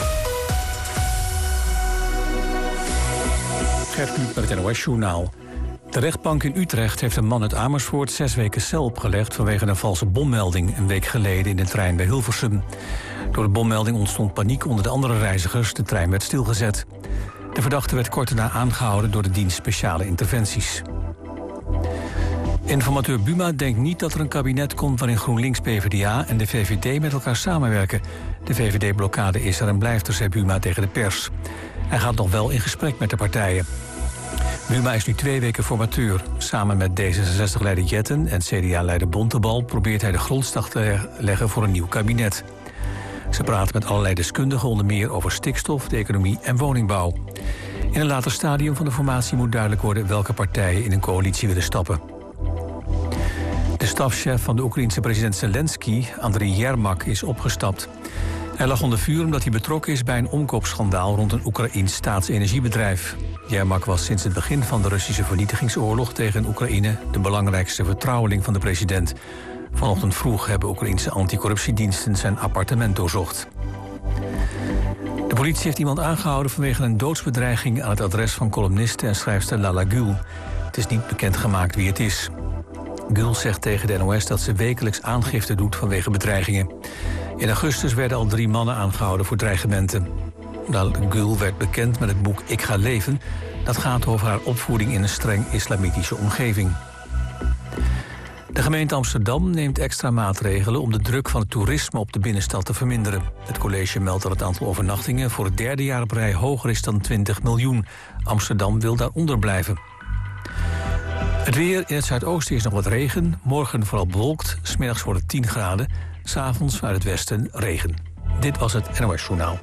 Gert Kluk met het N O S-journaal. De rechtbank in Utrecht heeft een man uit Amersfoort zes weken cel opgelegd vanwege een valse bommelding een week geleden in de trein bij Hilversum. Door de bommelding ontstond paniek onder de andere reizigers. De trein werd stilgezet. De verdachte werd kort daarna aangehouden door de dienst speciale interventies. Informateur Buma denkt niet dat er een kabinet komt waarin GroenLinks, PvdA en de V V D met elkaar samenwerken. De V V D-blokkade is er en blijft er, zei Buma tegen de pers. Hij gaat nog wel in gesprek met de partijen. Buma is nu twee weken formateur. Samen met D zesenzestig-leider Jetten en C D A-leider Bontebal probeert hij de grondslag te leggen voor een nieuw kabinet. Ze praten met allerlei deskundigen, onder meer over stikstof, de economie en woningbouw. In een later stadium van de formatie moet duidelijk worden welke partijen in een coalitie willen stappen. De stafchef van de Oekraïense president Zelensky, Andriy Yermak, is opgestapt. Hij lag onder vuur omdat hij betrokken is bij een omkoopschandaal rond een Oekraïens staatsenergiebedrijf. Yermak was sinds het begin van de Russische vernietigingsoorlog tegen Oekraïne de belangrijkste vertrouweling van de president. Vanochtend vroeg hebben Oekraïense anticorruptiediensten zijn appartement doorzocht. De politie heeft iemand aangehouden vanwege een doodsbedreiging aan het adres van columniste en schrijfster Lala Gül. Het is niet bekendgemaakt wie het is. Gül zegt tegen de N O S dat ze wekelijks aangifte doet vanwege bedreigingen. In augustus werden al drie mannen aangehouden voor dreigementen. Gül werd bekend met het boek Ik ga leven. Dat gaat over haar opvoeding in een streng islamitische omgeving. De gemeente Amsterdam neemt extra maatregelen om de druk van het toerisme op de binnenstad te verminderen. Het college meldt dat het aantal overnachtingen voor het derde jaar op rij hoger is dan twintig miljoen. Amsterdam wil daaronder blijven. Het weer: in het zuidoosten is nog wat regen. Morgen vooral bewolkt. 's Middags wordt het tien graden. 's Avonds vanuit het westen regen. Dit was het N O S-journaal.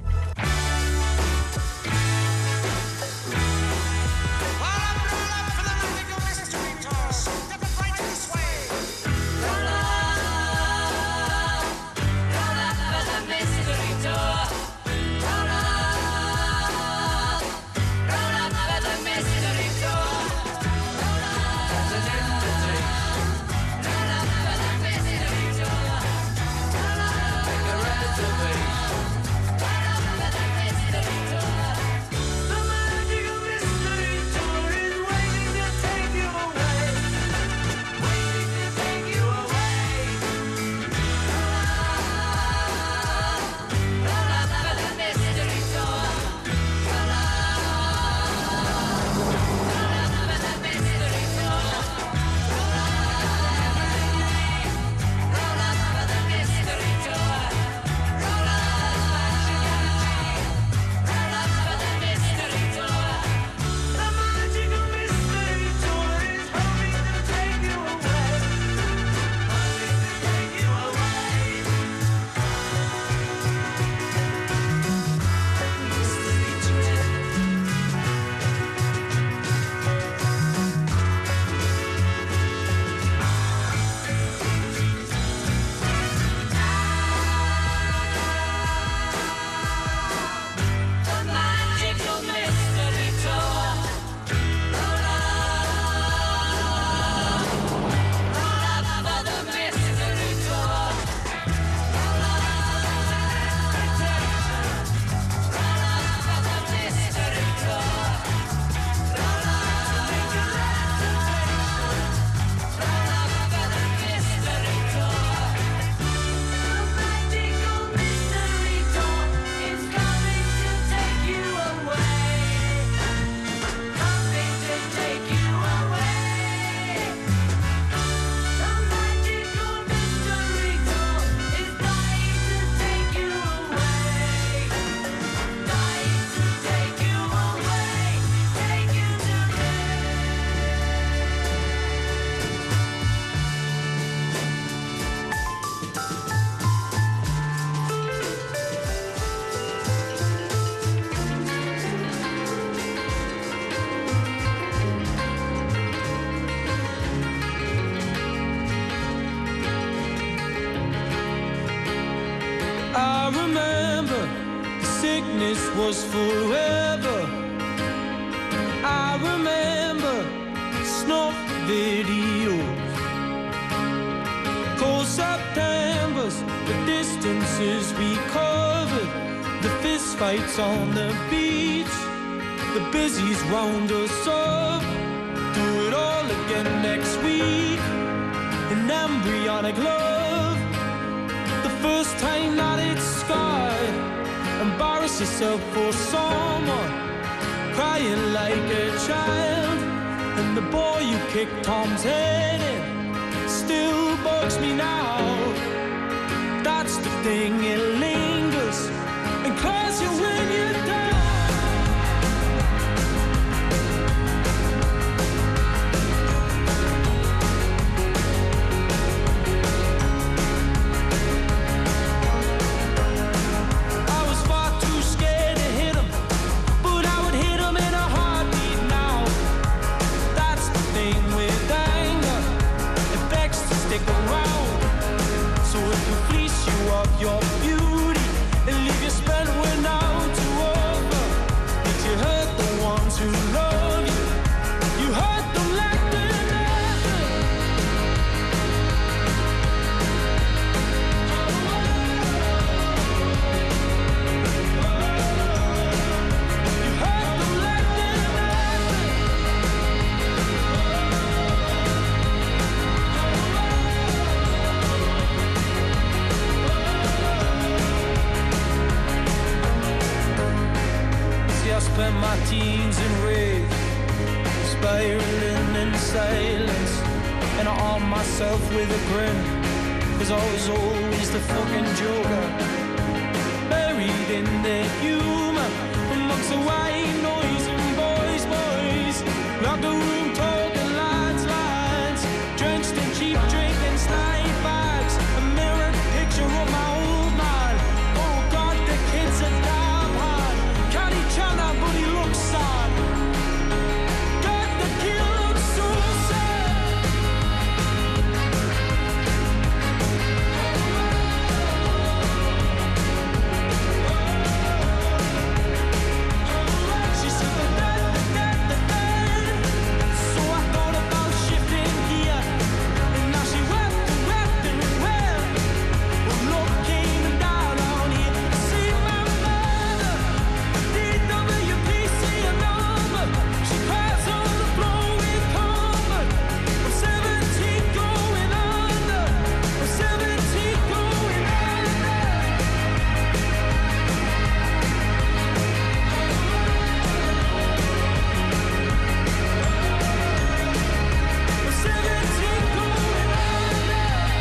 sickness was forever. I remember snuff videos, cold Septembers, the distances we covered, the fist fights on the beach, The busy's wound us up. Do it all again next week. An embryonic love. The first time that it's scarred. Embarrass yourself for someone. Crying like a child. And the boy you kicked Tom's head in still bugs me now. That's the thing, it lingers and calls you when you're down. Your beauty and leave you spent when now to over. Did you hurt the ones who love you? You hurt them like they're nothing. You hurt them like they're nothing. I spent my teens in rage, spiraling in silence, and I armed myself with a grin, cause I was always the fucking joker, buried in the humor, amongst the white noise and boys, boys, locker room talking lines, lines, drenched in cheap drink and snide bags, a mirrored picture of my old man. Oh God, the kids are damn hard. Chana, but he looks sad. God, the kid looks so sad. She said the dead, the dead, the dead. So I thought about shifting gear, and now she wept and wept and wept. When love came and died on here, see my mother. W P C a number. She cries on the floor with comfort. I'm seventeen going under. I'm seventeen going under. I'm seventeen going under.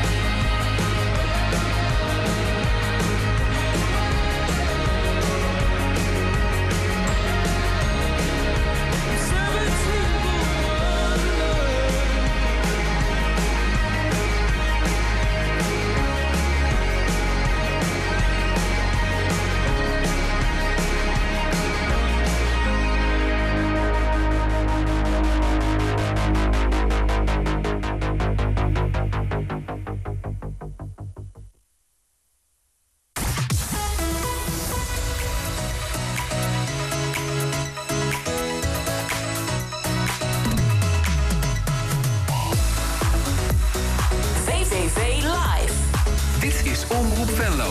V V V Live. Dit is Omroep Venlo.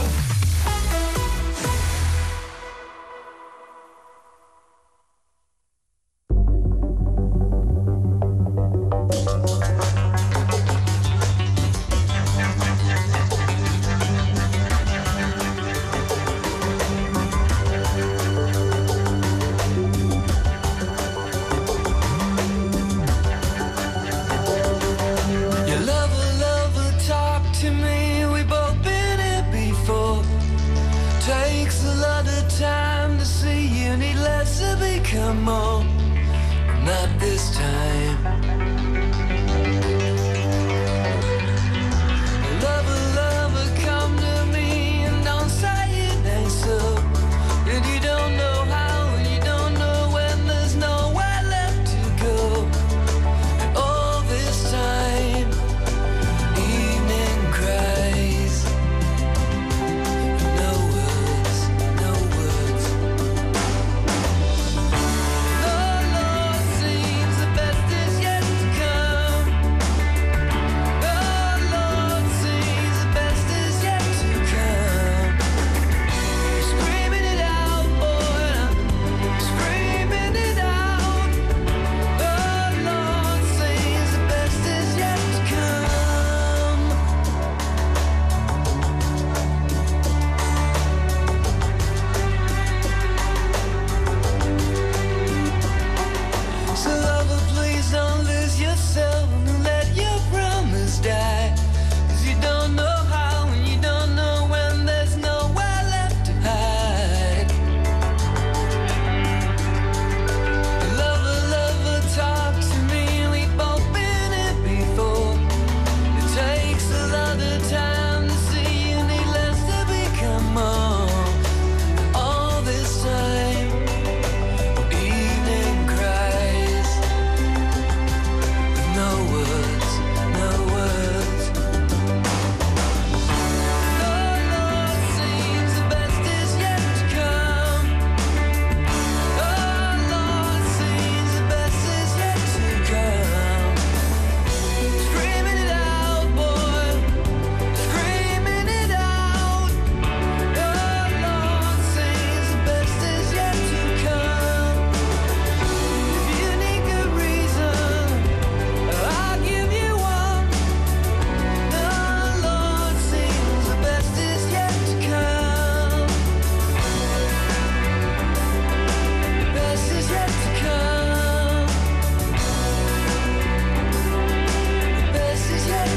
Your lover, lover, talk to me. We both been here before. Takes a lot of time to see you need less to become more. Not this time.